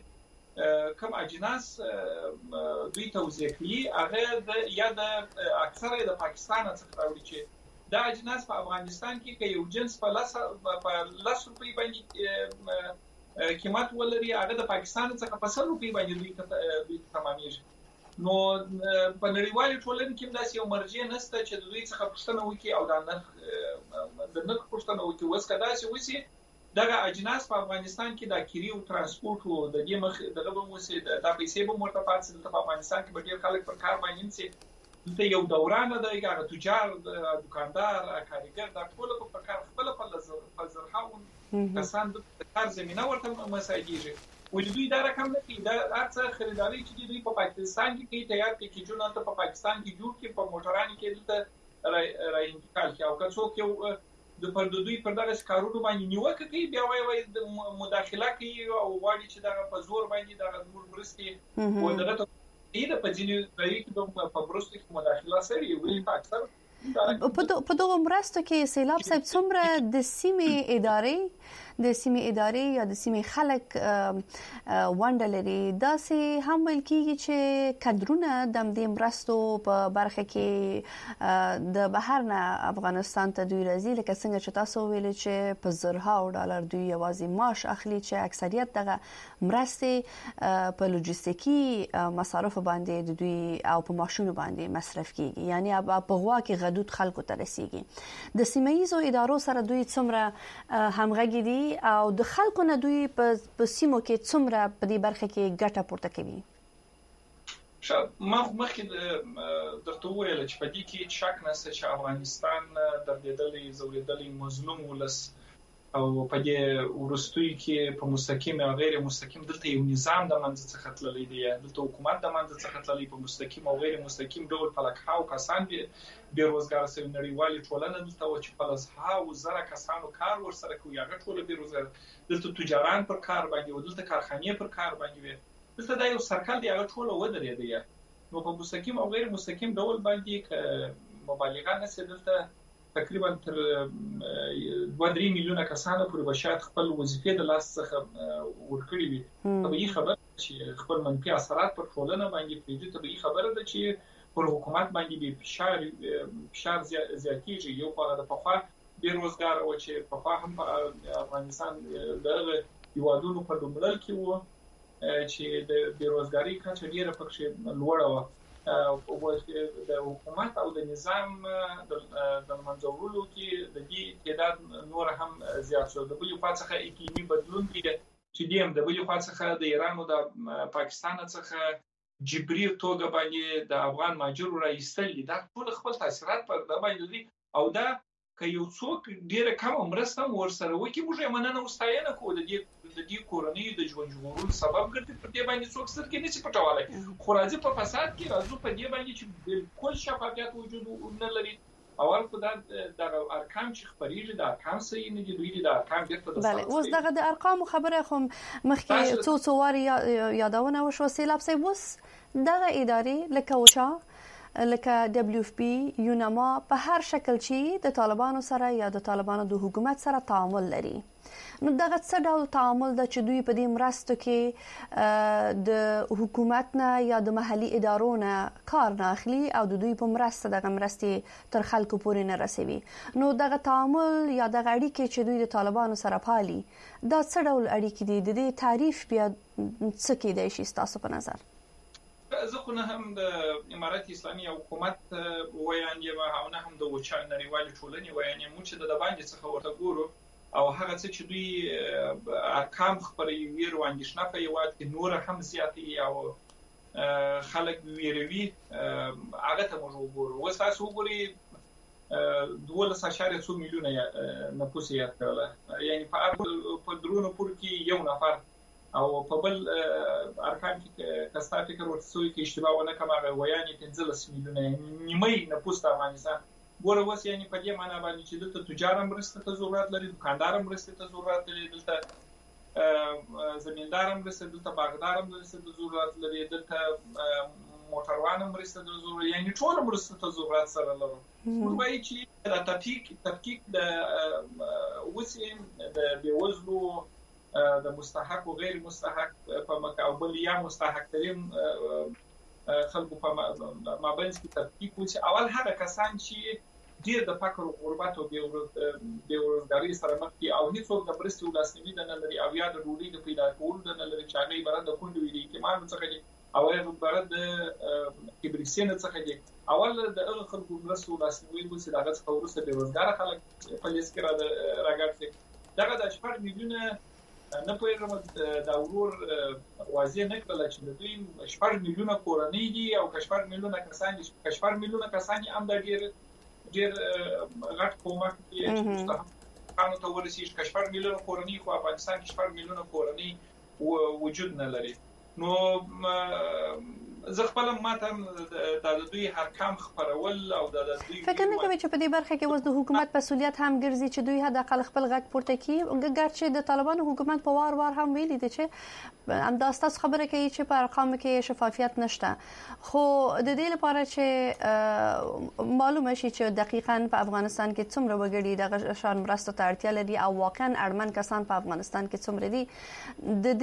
چې کوم اجناس دوی توزیع کوي هغه د یا د اکثره د پاکستان څخه راوړي چې دا اجناس په افغانستان کې کې یو جنس په لاس په لاس روپی باندې قیمت ولري هغه د پاکستان څخه په سل روپی باندې دوی دوی تمامېږي. نو په نړیوالې ټولنې کې داسې یو مرجع نشته چې دوی څخه پوښتنه وکړي او د نرخ د نرخ پوښتنه وکړي. اوس که داسې وشي دغه اجناس په افغانستان کې د کیری او ترانسپورت او د دې مخ دغه به موسی د پیسې به مرته پاتې د په افغانستان کې به ډیر خلک پر کار باندې سي دلته یو دوران دی هغه تجار دکاندار کاریګر د ټول په کار خپل په زرهاون کسان د کار زمينه ورته مساعدېږي. ولې دوی دا رقم نه کوي دا هرڅه خریداري چې دوی په پاکستان کې کوي تیار کې چې جون ته په پاکستان کې جوړ کې په موټرانو کې دلته را انتقال کوي او که څوک یو د پر دوی پر دغه کارونو باندې نیوکه کوي بیا وایي وایي د مداخله کوي او غواړي چې دغه په زور باندې دغه زموږ برستي او دغه ته د په ځینې ځایو کې په برستي کې مداخله سوي وي. په اکثر په دغه مرستو کې سیلاب صاحب څومره د سیمې ادارې د سیمې ادارې یا د سیمې خلک ونډه لري. داسې هم ویل کېږي چې کډرونه د دې مرستو په برخه کې د بهر نه افغانستان ته دوی راځي لکه څنګه چې تاسو ویل چې په زرهاو ډالر دوی یوازې معاش اخلي چې اکثریت دغه مرستې په لوجستیکي مصارف باندې د دوی او په ماشونو باندې مصرف کیږي یعنی په غوا کې غدود خلکو ته رسیږي. د سیمایي ادارو سره دوی څومره همغږي دي او د خلکو نه دوی په سیمو کې څومره په دې برخه کې ګټه پورته کوي؟ ما مخکې درته وویل چې په دې کې شک نشته چې افغانستان دردېدلی زوړېدلی مظلوم ولس او په دې ورستوي کې په مستقیم او غیر مستقیم دلته یو نظام د منځ څخه تللی دی دلته حکومت د منځ څخه تللی په مستقیم او غیر مستقیم ډول په لکهاو کسان دي بیروزګار سوي نړیوالې ټولنه دلته و چې په لسهاو زره کسانو کار ورسره کوي هغه ټول بیروزګار دلته تجاران پر کار باندې او دلته کارخانې پر کار باندې وي دلته دا یو سرکل دی هغه ټول ودرېدی نو په مستقیم او غیر مستقیم ډول باندې ک مبالغه نه سي دلته تقریبا تر دوه درې میلیونه کسانو پر بشات خپل وظیفې د لاس څخه ورکړي وي. طبيعي خبره چې خپل منفي اثرات پر ټولنه باندې پیږي طبيعي خبره ده چې پر حکومت باندې به فشار فشار زیاتېږي. یو په د پخوا بیروزګار او چې پخوا هم په افغانستان دغه یوادونو په دومره کې وو چې د بیروزګاری کچه ډیره پکې لوړه و او د حکومت او د نظام د منځورولو کې د دې تعداد نور هم زیات شو. د بل خوا څخه اقلیمي بدلون دی چې دیم د بل خوا څخه د ایران او د پاکستان څخه جبري توګه باندې د افغان ماجرو راایستل دا ټول خپل تاثیرات پر د باندې دي او دا که یو څوک ډیره کم مرسته ورسره وکي موږ یې مننه واستاینه کوو د دې د دې کورنۍ د ژوند ژغورلو سبب ګرځي په دې باندې څوک سترګې نشي پټولای خو راځي په فساد کې راځو په دې باندې چې بالکل شفافیت وجود نه لري اول خو دا د ارقام چې خبرېږي د ارقام صحیح نه دي، دوی د ارقام بیرته د بله اوس دغه د ارقام خبره خو مخکې څو څو واري یادونه وشو سیلاب صاحب. اوس دغه ادارې لکه اوچا لکه دبليو اف پی یوناما په هر شکل چې د طالبانو سره یا د طالبانو د حکومت سره تعامل لري، نو دغه څه ډول تعامل د چې دوی په دې مرستو کې د حکومت نه یا د محلي ادارو نه کار نه اخلي او د دوی په مرسته دغه مرستې تر خلکو پورې نه رسوي، نو دغه تعامل یا دغه اړیکې چې دوی د طالبانو سره پالي دا څه ډول اړیکې دي؟ د دې تعریف بیا څه کېدای شي ستاسو په نظر؟ زه خو نه هم د امارات اسلامي حکومت ویان یم او نه هم د اوچا نړیوالې ټولنې ویان یم چې د باندې څخه ورته ګورو او هغه څه چې دوی ارقام خبري ویرو اندیشنه په یوات کې نور هم زیاتې او خلک ویروي هغه ته موږ وګورو. اوس تاسو وګورئ دولس اشاریه څو میلیونه نفوس یې کړل، یعنی په درونو پور کې یو نفر او په بل ارقام کې کستا فکر ورسوي کې اشتباه ونه کوم هغه ویانې پنځلس میلیونه نیمه نفوس د افغانستان ګوره اوس یعنی په دې معنی باندې چې دلته تجار مرسته ته ضرورت لري، دکاندار مرسته ته ضرورت لري، دلته زمیندار مرسته، دلته باغدار مرسته ته ضرورت لري، دلته موټروان مرسته ته ضرورت، یعنی ټول مرسته ته ضرورت سره لري. موږ وایي چې د تحقیق تحقیق د وسیم د بیوزلو د مستحق او غیر مستحق په مقابل یا مستحق ترين خلکو په مابین کې تحقیق وشي. اول هغه کسان چې ډیر د فقر او غربت او بیروزګاری سره مخ دي او هیڅوک د برستو لاسنیوي نه لري او یا د ډوډۍ د پیدا کولو نه لري، چې هغه عبارت د کونډو ویلي کې څخه دي او هغه عبارت د کبریسین څخه دي. اول د هغه خلکو برستو لاسنیوي وشي، دغه څخه ورسته بیروزګار خلک په لیست کې راګرځي. دغه د شپږ میلیونه نه پوهیږم دا ورور واضح نه کړل چې د دوی شپږ میلیونه کورنۍ دي او شپږ میلیونه کسان دي، شپږ میلیونه کسان هم د ډیر ډیر غټ کومک دي چې مستحقانو ته ورسیږي. شپږ میلیونه کورنۍ خو افغانستان کې شپږ میلیونه کورنۍ وجود نه لري. نو زه خپل ماته د دوی حکام خبرول او د دوی فکر نه کوي چې په دې برخه کې وز د حکومت مسولیت هم ګرځي چې دوی هدا خپل خپل غږ پورته کړي، ګرچې د طالبانو حکومت په وار وار هم ویلي دي چې همداستاس خبره کوي چې په ارقام کې شفافیت نشته، خو د دې لپاره چې معلومه شي چې دقیقاً په افغانستان کې څومره وګړي د شان مرستو ته اړتیا لري او واقعاً اړمن کسان په افغانستان کې څومره دي، د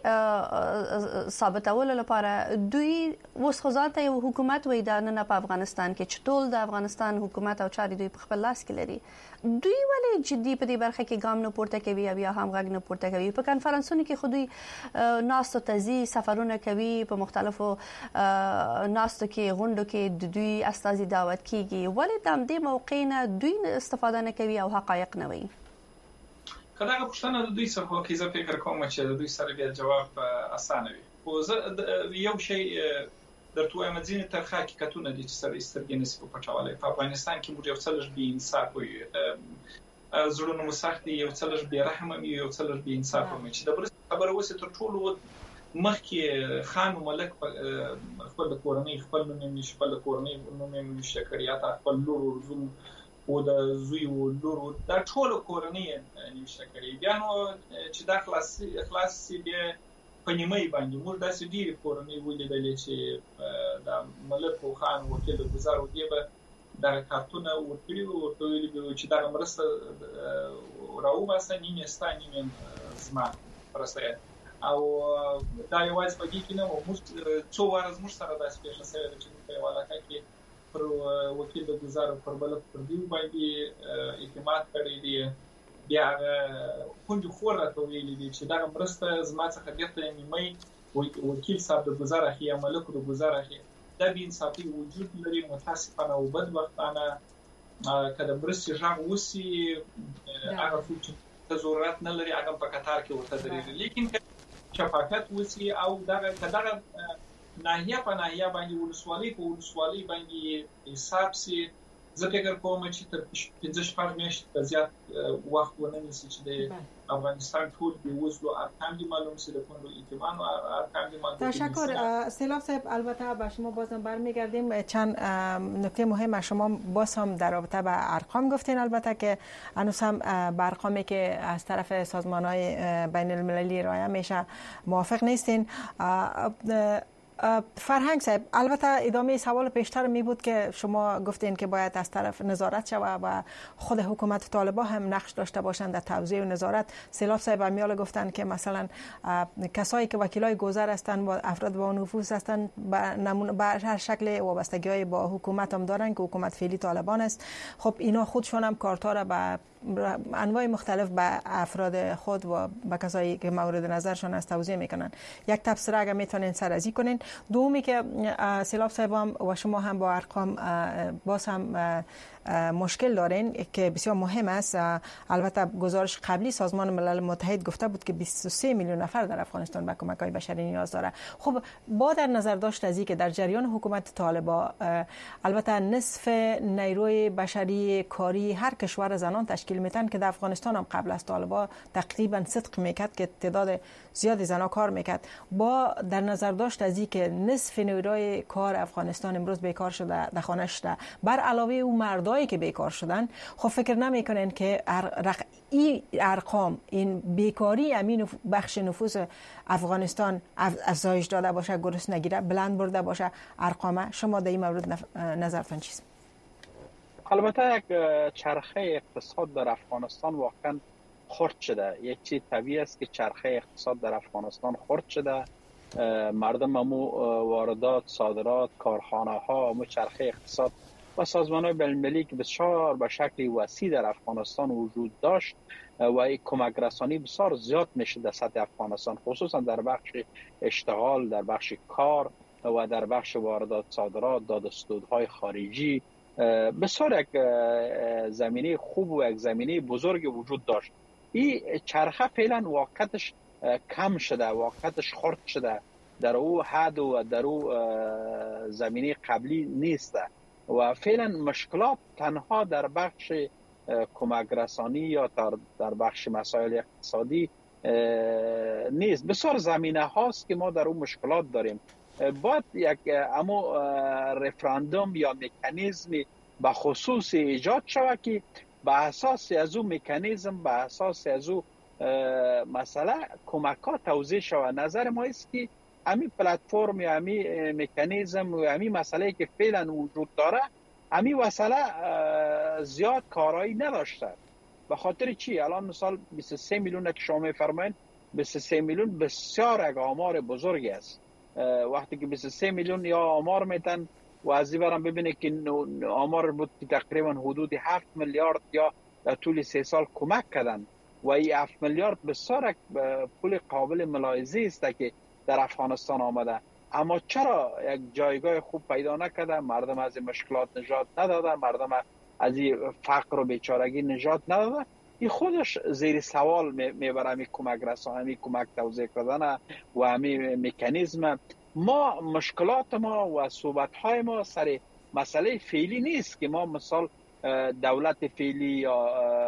دې ثابتولو لپاره دوی اوس خو ځانته یو حکومت وای دا نه په افغانستان کې چې ټول د افغانستان حکومت او چاري دوی په خپل لاس کې لري، دوی ولې جدي په دې برخه کې ګام نه پورته کوي او یا هم غږ نه پورته کوي؟ په کانفرنسونو کې خو دوی ناستو تزي سفرونه کوي، په مختلفو ناستو کې غونډو کې د دوی استازي دعوت کیږي، ولې د دې موقع نه دوی استفاده نه کوي او حقایق نه وایي؟ کله چې پښتنه د دوی څخه کې زه فکر کوم چې د دوی سره بیا جواب اسانه وي. خو زه یو شی درته وایم، ځینې ترخه حقیقتونه دي چې سره سترګې نشي په پټولای. په افغانستان کې موږ یو څه لږ بې انصاف وي، زړونه مو سخت دي، یو څه لږ بې رحمه وي، یو څه لږ بې انصاف وي چې د برس خبره وسه تر ټولو مخکې خان او ملک خپل کورنۍ خپل نوم نشي خپل کورنۍ نوم نشي کړی، یا خپل لور زوم او د زوی او لور دا ټول کورنۍ نشي کړی. بیا نو چې دا خلاص خلاص دی په نیمه باندې موږ داسې ډېری کورنۍ ولیدلې چې د ملک او خان وکیل گزار او دی به دا کارتونه ورکړي او ورته ویلي چې دا مرسته راوباسه نیمه ستا نیمه زما پرسته او دا یوازې په دې کې نه و، موږ څو واره زموږ سره داسې پیښه شوې ده چې په یوه علاقه کې پر وکیل د گزار پر بل پر دیو باندې اعتماد کړی دی، بیا کوم خور راته ویلي دي چې دا مرسته زما څخه بیرته نیمه وکیل صاحب د گزار اخی یا ملک د گزار اخی دا بې انصافي وجود لري. متاسفانه او بدبختانه کله مرستې ژغ وسی هغه څوک چې ضرورت نه لري هغه په قطار کې ورته درېږي، لیکن شفافیت وسی او دغه کداغه ناحیه په ناحیه باندې ولسوالۍ په ولسوالۍ باندې حساب سي زه فکر کوم چې تر پنځه شپږ میاشتې په زیات وخت ونه نیسي چې د افغانستان ټول د وزلو ارقام دي معلوم شي، د کندو ایتمان و ارقام دي معلوم. تشکر سیلاب صاحب. البته به شما بازم برمیگردیم. چند نکته مهم شما باز هم در رابطه به ارقام گفتین، البته که هنوز هم به ارقامی که از طرف سازمان‌های بین المللی ارائه میشه موافق نیستین. فرهنگ صاحب، البته ادامه سوال پیشتر می بود که شما گفتین که باید از طرف نظارت شود و خود حکومت طالبان هم نقش داشته باشند در توزیع و نظارت. سیلاب صاحب امیال گفتن که مثلا کسایی که وکیلای گذر هستند و افراد با نفوذ هستند به نمونه به هر شکل وابستگی با حکومت هم دارن که حکومت فعلی طالبان است. خب اینا خودشون هم کارتا را به انواع مختلف به افراد خود و به کسایی که مورد نظرشون است توضیح میکنن. یک تبصره اگر میتونین سرازی کنین. دومی که سیلاب صاحب هم و شما هم با ارقام باز هم مشکل دارین که بسیار مهم است. البته گزارش قبلی سازمان ملل متحد گفته بود که بیست و سه میلیون نفر در افغانستان به کمک‌های بشری نیاز داره. خب با در نظر داشت از اینکه در جریان حکومت طالبان البته نصف نیروی بشری کاری هر کشور زنان تشکیل میتن که در افغانستان هم قبل از طالبان تقریبا صدق میکرد که تعداد زیادی زنان کار میکرد. با در نظر داشت از اینکه نصف نیروی کار افغانستان امروز بیکار شده در خانه شده، بر علاوه او مردایی که بیکار شدن، خب فکر نمیکنن که این ارقام این بیکاری امین بخش نفوس افغانستان افزایش داده باشه، گرسنگی بلند برده باشه؟ ارقام شما در این مورد نظرتون چیست؟ البته یک چرخه اقتصاد در افغانستان واقعا خرد شده. یک چیز طبیعی است که چرخه اقتصاد در افغانستان خرد شده. مردم همو واردات، صادرات، کارخانه ها، همو چرخه اقتصاد و سازمان های بین‌المللی که بسیار به شکل وسیع در افغانستان وجود داشت و کمک رسانی بسیار زیاد میشه در سطح افغانستان، خصوصا در بخش اشتغال، در بخش کار و در بخش واردات، صادرات، دادستودهای خارجی. بسیار یک زمینه خوب و یک زمینه بزرگ وجود داشت. این چرخه فعلا واقعیتش کم شده، واقعیتش خرد شده، در او حد و در او زمینه قبلی نیست و فعلا مشکلات تنها در بخش کمک رسانی یا در بخش مسائل اقتصادی نیست. بسیار زمینه هاست که ما در اون مشکلات داریم. باید یک امو رفراندوم یا مکانیزمی به خصوص ایجاد شود که به اساس از اون مکانیزم، به اساس از اون مسئله کمک ها توزیع شود. نظر ما است که امی پلتفرم یا امی مکانیزم و امی مسئله که فعلا وجود داره، امی مسئله زیاد کارایی نداشته. به خاطر چی؟ الان مثال بیست و سه میلیون که شما میفرمایید، بیست و سه میلیون بسیار یک آمار بزرگی است. وقتی که بیست و سه میلیون یا آمار میتن و از این برم ببینه که آمار بود که تقریبا حدود هفت میلیارد یا در طول سه سال کمک کردن و این هفت میلیارد بسیار پول قابل ملاحظه است که در افغانستان آمده. اما چرا یک جایگاه خوب پیدا نکرده؟ مردم از این مشکلات نجات نداده، مردم از این فقر و بیچارگی نجات نداده. این خودش زیر سوال میبره می کمک رسانی، می کمک توزیع کردن و همین مکانیزم. ما مشکلات ما و صحبت های ما سر مسئله فعلی نیست که ما مثال دولت فعلی یا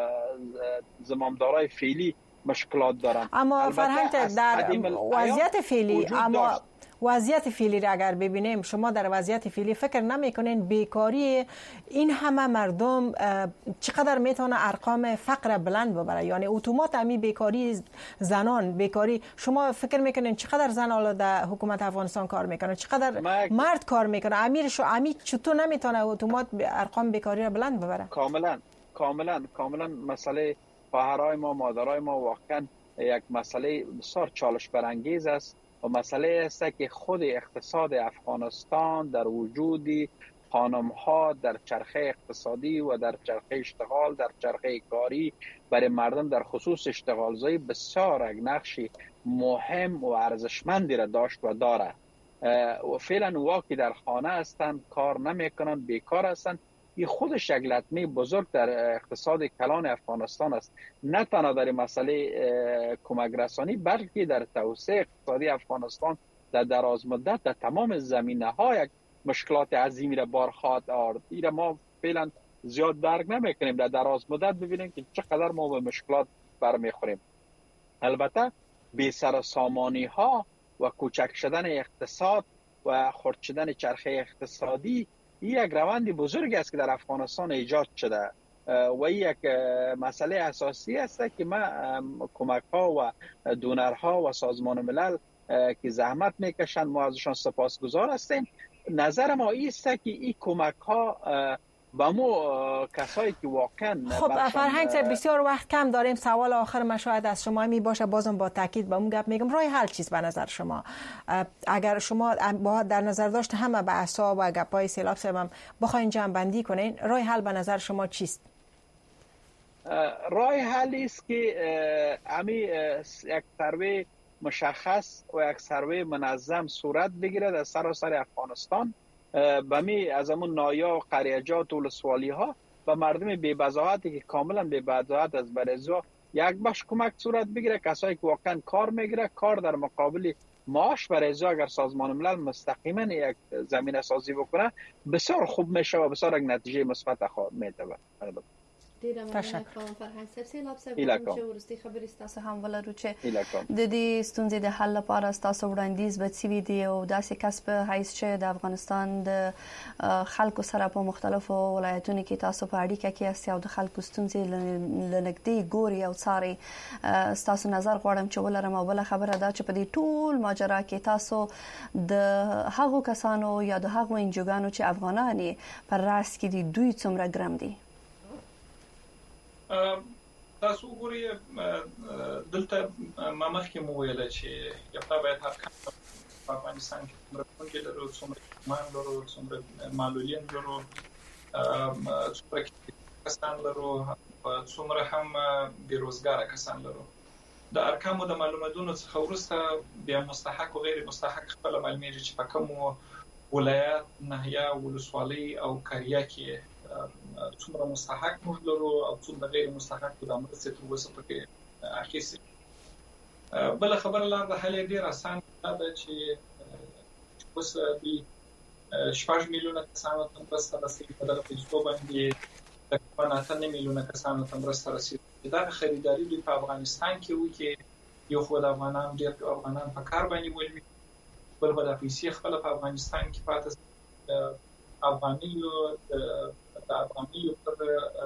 زمامدارای فعلی مشکلات دارن. اما فرهنگ در وضعیت فعلی، اما داشت. وضعیت فعلی را اگر ببینیم، شما در وضعیت فعلی فکر نمیکنین بیکاری این همه مردم چقدر میتونه ارقام فقر بلند ببره؟ یعنی اتومات همین بیکاری زنان، بیکاری، شما فکر میکنین چقدر زن حالا در حکومت افغانستان کار میکنه، چقدر مرد کار میکنه؟ امیرش امیر چطور نمیتونه اتومات ارقام بیکاری را بلند ببره؟ کاملا کاملا کاملا مسئله خواهرای ما، مادرای ما واقعا یک مسئله بسیار چالش برانگیز است و مسئله است که خود اقتصاد افغانستان در وجود خانم ها در چرخه اقتصادی و در چرخه اشتغال، در چرخه کاری برای مردم در خصوص اشتغال زایی بسیار یک نقش مهم و ارزشمندی را داشت و داره. و فعلا واقعی در خانه هستند، کار نمیکنن، بیکار هستند. این خودش یک لطمه بزرگ در اقتصاد کلان افغانستان است، نه تنها در مسئله کمک رسانی بلکه در توسعه اقتصادی افغانستان در دراز مدت در تمام زمینه ها یک مشکلات عظیمی را بار خواهد آورد. این ما فعلا زیاد درک نمیکنیم، در دراز مدت ببینیم که چقدر ما به مشکلات برمیخوریم. البته بی سر و سامانی ها و کوچک شدن اقتصاد و خرد شدن چرخه اقتصادی یک روند بزرگ است که در افغانستان ایجاد شده و یک مسئله اساسی است که ما کمک ها و دونرها و سازمان ملل که زحمت میکشند ما ازشان سپاسگزار هستیم. نظر ما است که این کمک ها با ما کسایی که واقعا خب فرهنگ صاحب بسیار وقت کم داریم، سوال آخر ما شاید از شما می باشه، بازم با تاکید با اون گپ میگم راه حل چیست به نظر شما؟ اگر شما با در نظر داشت همه بحثا و گپای سیلاب صاحب بخواین جمع بندی کنین، راه حل به نظر شما چیست؟ راه حل است که امی یک سروی مشخص و یک سروی منظم صورت بگیره در سراسر افغانستان، بمی از همون نایا و قریجات و ولسوالی ها و مردم بی بضاعتی که کاملا بی بضاعت از برزا یک باش کمک صورت بگیره. کسایی که واقعا کار میگیره کار در مقابل معاش برزا اگر سازمان ملل مستقیما یک زمینه سازی بکنه بسیار خوب میشه و بسیار یک نتیجه مثبت خواهد میده. ډیره مننه کوم فرهنګ صاحب سیلاب صاحب چې ورستي خبرې تاسو هم ولرو چې د دې ستونزې د حل لپاره تاسو وړاندیز به څه وي دی او داسې کس په حیث چې د افغانستان د خلکو سره په مختلفو ولایتونو کې تاسو په اړیکه کې یاست او د خلکو ستونزې لنګدي ګوري او څاري، تاسو نظر غواړم چې ولرم. او بل خبره دا چې په دې ټول ماجرا کې تاسو د هغو کسانو یا د هغو انجوګانو چې افغانان پر راس کې دي دوی څومره ګرم دي؟ تاسو وګورئ دلته ما مخکې مو ویل چې یو څه باید هر کس په افغانستان کې څومره پونډې لرو، څومره مان لرو، څومره معلولین لرو، څومره کسان لرو، څومره هم بیروزګاره کسان لرو. د ارقامو د معلوماتونو څخه وروسته بیا مستحق او غیر مستحق خپل معلومیږي چې په کوم ولایت، ناحیه، ولسوالۍ او قریه کې څومره مستحق موږ لرو او څومره غیر مستحق د مرستې تر اوسه پکې اخیستي. بل خبره لار د حل ډیر آسان ده چې اوس د شپږ میلیونه کسانو ته مرسته رسیدي په دغه پیسو باندې تقریبا اته میلیونه کسانو ته مرسته رسیدي. دا خریداري دوی په افغانستان کې وکړي، یو خو د افغانان ډیر افغانان په کار باندې ولوي، بل به د پیسې خپل په افغانستان کې پاتې افغانیو د افغانیو پر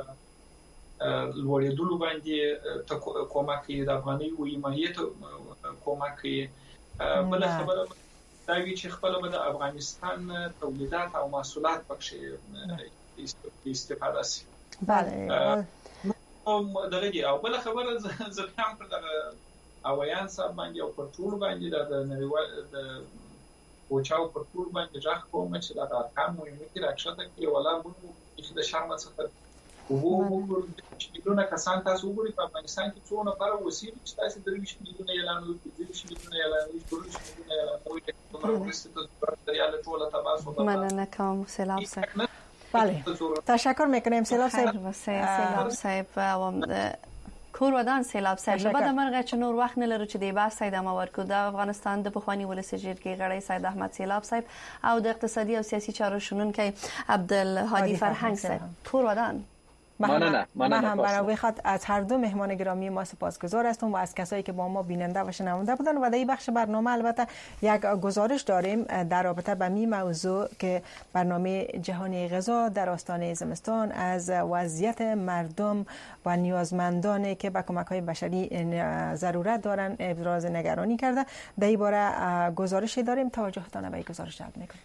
لوړېدلو باندې کومک کوي، د افغانیو حمایت کومک کوي. بل خبره دا وی چې خپل به د افغانستان تولیدات او محصولات پکې استفاده شي. بله دغه دی. او بل خبره زه هم پر دغه اویان صاحب باندې او پر ټول باندې د نړیوال د اوچاو پر ټول باندې ځخ کوم چې دا ارقام مهمه کې راښته کې ولا مو چې د شرم څخه وو چې میلیونه کسان تاسو وګورئ په افغانستان کې څو نفر وسیل چې تاسو درویش میلیونه اعلان وکړي، درویش میلیونه اعلان وکړي، درویش میلیونه اعلان وکړي، کومه ورسته د ریال ټول تباسو مننه کوم سلام صاحب. بله تشکر میکنیم سیلاب صاحب. سیلاب صاحب کور ودان سیلاب صاحب له بده مرغه چې نور وخت نه لرو چې د بحث سید امورکو د افغانستان د پخوانی ولسی جرګې غړی سید احمد سیلاب صاحب او د اقتصادي او سیاسي چارو شنونکی عبدالهادی فرهنگ صاحب. کور ودان مننه. من هم برای خاطر از هر دو مهمان گرامی ما سپاسگزار هستم و از کسایی که با ما بیننده و شنونده بودن. و در این بخش برنامه البته یک گزارش داریم در رابطه با می موضوع که برنامه جهانی غذا در آستانه زمستان از وضعیت مردم و نیازمندانی که به کمک‌های بشری ضرورت دارن ابراز نگرانی کرده. در این باره گزارشی داریم، توجهتان به این گزارش جلب می‌کنیم.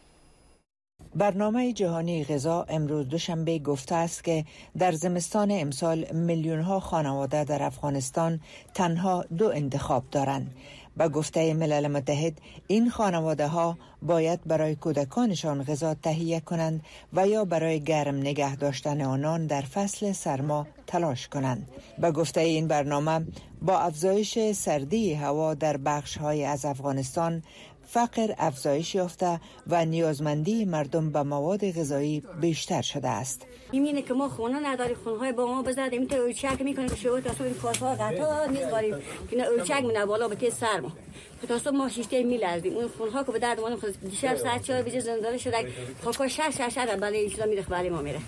برنامه جهانی غذا امروز دوشنبه گفته است که در زمستان امسال میلیون‌ها خانواده در افغانستان تنها دو انتخاب دارند. به گفته ملل متحد این خانواده ها باید برای کودکانشان غذا تهیه کنند و یا برای گرم نگه داشتن آنان در فصل سرما تلاش کنند. به گفته این برنامه با افزایش سردی هوا در بخش‌های از افغانستان فقر افزایش یافته و نیازمندی مردم به مواد غذایی بیشتر شده است. می‌بینه که ما خونه نداری، خونه‌های با ما بزد این تو اولچک می‌کنه که شو تا این کاسه‌ها قطعا نیست داریم که نه اولچک می‌نه بالا به تیز سرما تا صبح ما شیشته می‌لرزیم. اون خونه‌ها که به درد ما خود دیشب ساعت چهار بجه زندانی شده خاکا شش شش شش بالا این چیزا میره بالا ما میره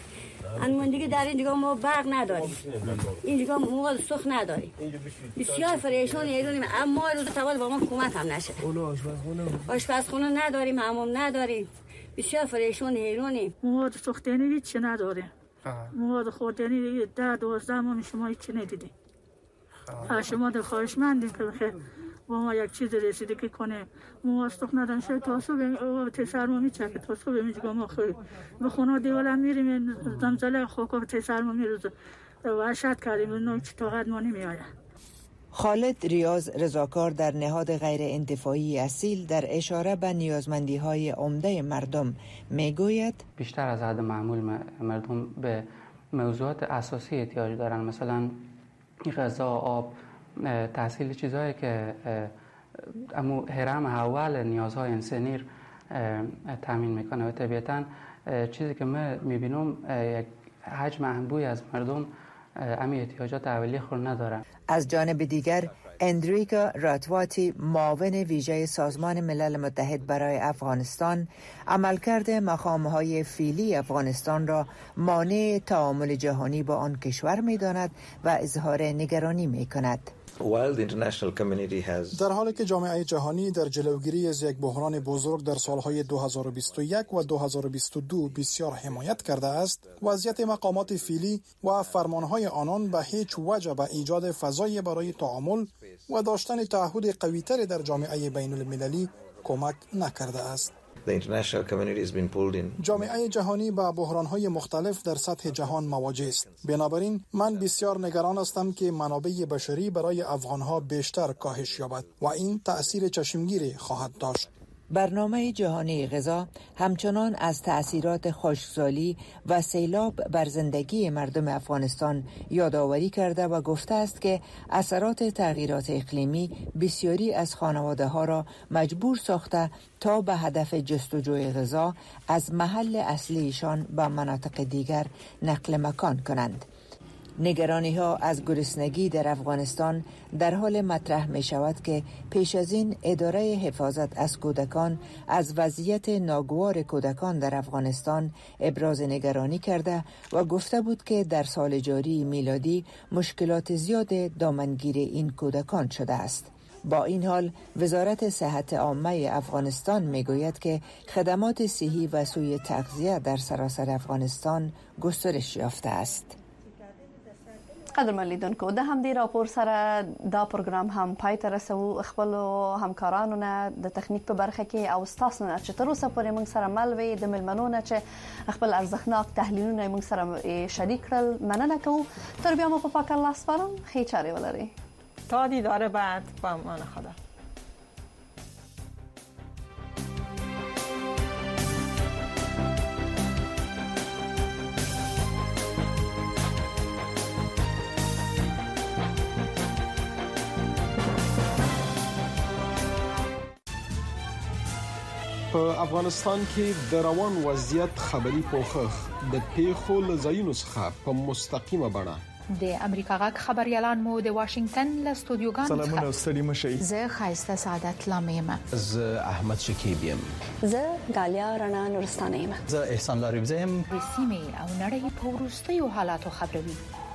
انماندگی در اینجا ما برق نداریم، اینجا مواد سوخت نداریم، بسیار پریشان ایرانیم. اما روز تول با ما کمک هم نشه. آشپزخونه نداریم، حمام نداریم، بسیار پریشان ایرانیم. مواد سوختنی هیچ نداریم، مواد خوردنی ده دوازده ماه شما هیچ ندیدیم. شما در خواهشمندیم که با ما یک چیز رسیدگی کنه. مواد سوخت نداریم، شاید تا صبح تسرما میچکه، تا صبح میگم ما خیلی به خونه دیوالا میریم زمزله خوکا تسرما میروز وحشت کردیم نوع چی طاقت ما نمیآید. خالد ریاض رضاکار در نهاد غیر انتفاعی اصیل در اشاره به نیازمندی‌های عمده مردم میگوید بیشتر از حد معمول مردم به موضوعات اساسی احتیاج دارن، مثلا غذا، آب، تحصیل، چیزهایی که امو هرم اول نیازهای انسانی تامین میکنه. و طبیعتا چیزی که ما میبینم یک حجم انبوهی از مردم امی احتیاجات اولیه خود ندارن. از جانب دیگر اندریکا راتواتی معاون ویژه سازمان ملل متحد برای افغانستان عملکرد مقام‌های فعلی افغانستان را مانع تعامل جهانی با آن کشور می‌داند و اظهار نگرانی می‌کند. در حالی که جامعه جهانی در جلوگیری از یک بحران بزرگ در سالهای دو هزار و بیست و یک و دو هزار و بیست و دو بسیار حمایت کرده است، وضعیت مقامات فعلی و فرمانهای آنان به هیچ وجه به ایجاد فضای برای تعامل و داشتن تعهد قوی‌تر در جامعه بین المللی کمک نکرده است. جامعه جهانی با بحران‌های مختلف در سطح جهان مواجه است. بنابراین من بسیار نگران هستم که منابع بشری برای افغان‌ها بیشتر کاهش یابد و این تأثیر چشمگیری خواهد داشت. برنامه جهانی غذا همچنان از تأثیرات خشکسالی و سیلاب بر زندگی مردم افغانستان یادآوری کرده و گفته است که اثرات تغییرات اقلیمی بسیاری از خانواده‌ها را مجبور ساخته تا به هدف جستجوی غذا از محل اصلیشان به مناطق دیگر نقل مکان کنند. نگرانی ها از گرسنگی در افغانستان در حال مطرح می شود که پیش از این اداره حفاظت از کودکان از وضعیت ناگوار کودکان در افغانستان ابراز نگرانی کرده و گفته بود که در سال جاری میلادی مشکلات زیاد دامنگیر این کودکان شده است. با این حال وزارت صحت عامه افغانستان میگوید که خدمات صحی و سوی تغذیه در سراسر افغانستان گسترش یافته است. قدر لیدونکو د همدې راپور سره دا پروګرام هم پای ته رسو. خپل همکارانو نه د تخنیک په برخه کې او تاسو نه چې تر اوسه پورې موږ سره مل وي، د ملمنو نه چې خپل ارزښتناک تحلیلونه موږ سره شریک کړل، مننه کوو. تر بیا مو په پاک الله سپارم. ښې چارې ولرئ. تا دیدار بعد. با امان خدا. په افغانستان کې د روان وضعیت خبري پوښښ د پیښو لزاینو څخه په مستقیمه بڼه د امریکا غږ خبريالان مو د واشنگټن له استودیوګانو سلامونه ستړي مشي. زه خایسته سعادت لامیم. زه احمد شکیب یم. زه غالیا رڼا نورستانه یم. زه احسان لاریب یم. د سیمې او نړۍ په وروستیو حالاتو خبروي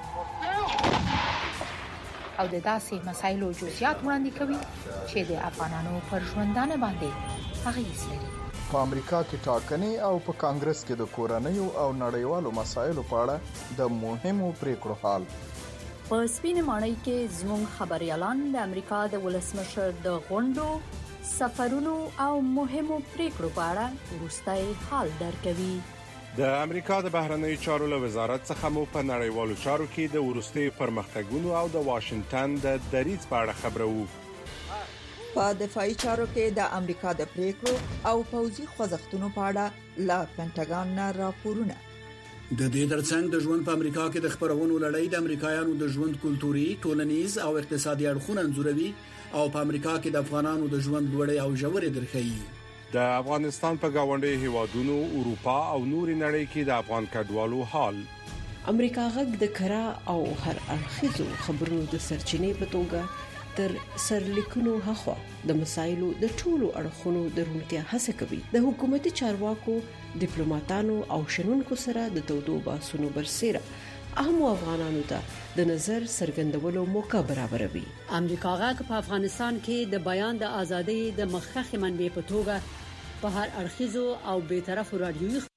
او د داسې مسایلو جزئیات وړاندې کوي چې د افغانانو پر ژوندانه باندې اغیز لري. په امریکا کې ټاکنې او په کانګرس کې د کورنیو او نړیوالو مسایلو په اړه د مهمو پریکړو حال. په سپین ماڼۍ کې زموږ خبريالان د امریکا د ولسمشر د غونډو، سفرونو او مهمو پریکړو په اړه وروستي حال درکوي. د امریکا د بهرنیو چارو له وزارت څخه مو په نړیوالو چارو کې د وروستي پرمختګونو او د واشنگټن د دریځ په اړه خبرو. په دفاعي چارو کې د امریکا د پریکړو او پوځي خوځښتونو په اړه لا پینټاګان نه راپورونه. د دې ترڅنګ د ژوند په امریکا کې د خبرونو لړۍ د امریکایانو د ژوند کلتوري، ټولنیز او اقتصادي اړخونه انځوروي او په امریکا کې د افغانانو د ژوند لوړې او ژورې درخې. د افغانستان په گاونډي هیوادونو، اروپا او نوري نړۍ کې د افغان کډوالو حال. امریکا غږ د کرا او هر اړخیزو خبرونو د سرچینې په توګه تر سرلیکونو هخوا د مسایلو د ټولو اړخونو د روڼتیا هڅه کوي. د حکومتي چارواکو، ډیپلوماټانو او شنونکو سره د تودو باسونو برسېره اهم افغانانو ته د نظر څرګندولو موقع برابروي. امریکا غاک په افغانستان کې د بیان د ازادۍ د مخخخ منبع په توګه په هر اړخیزو او بیطرف رادیوي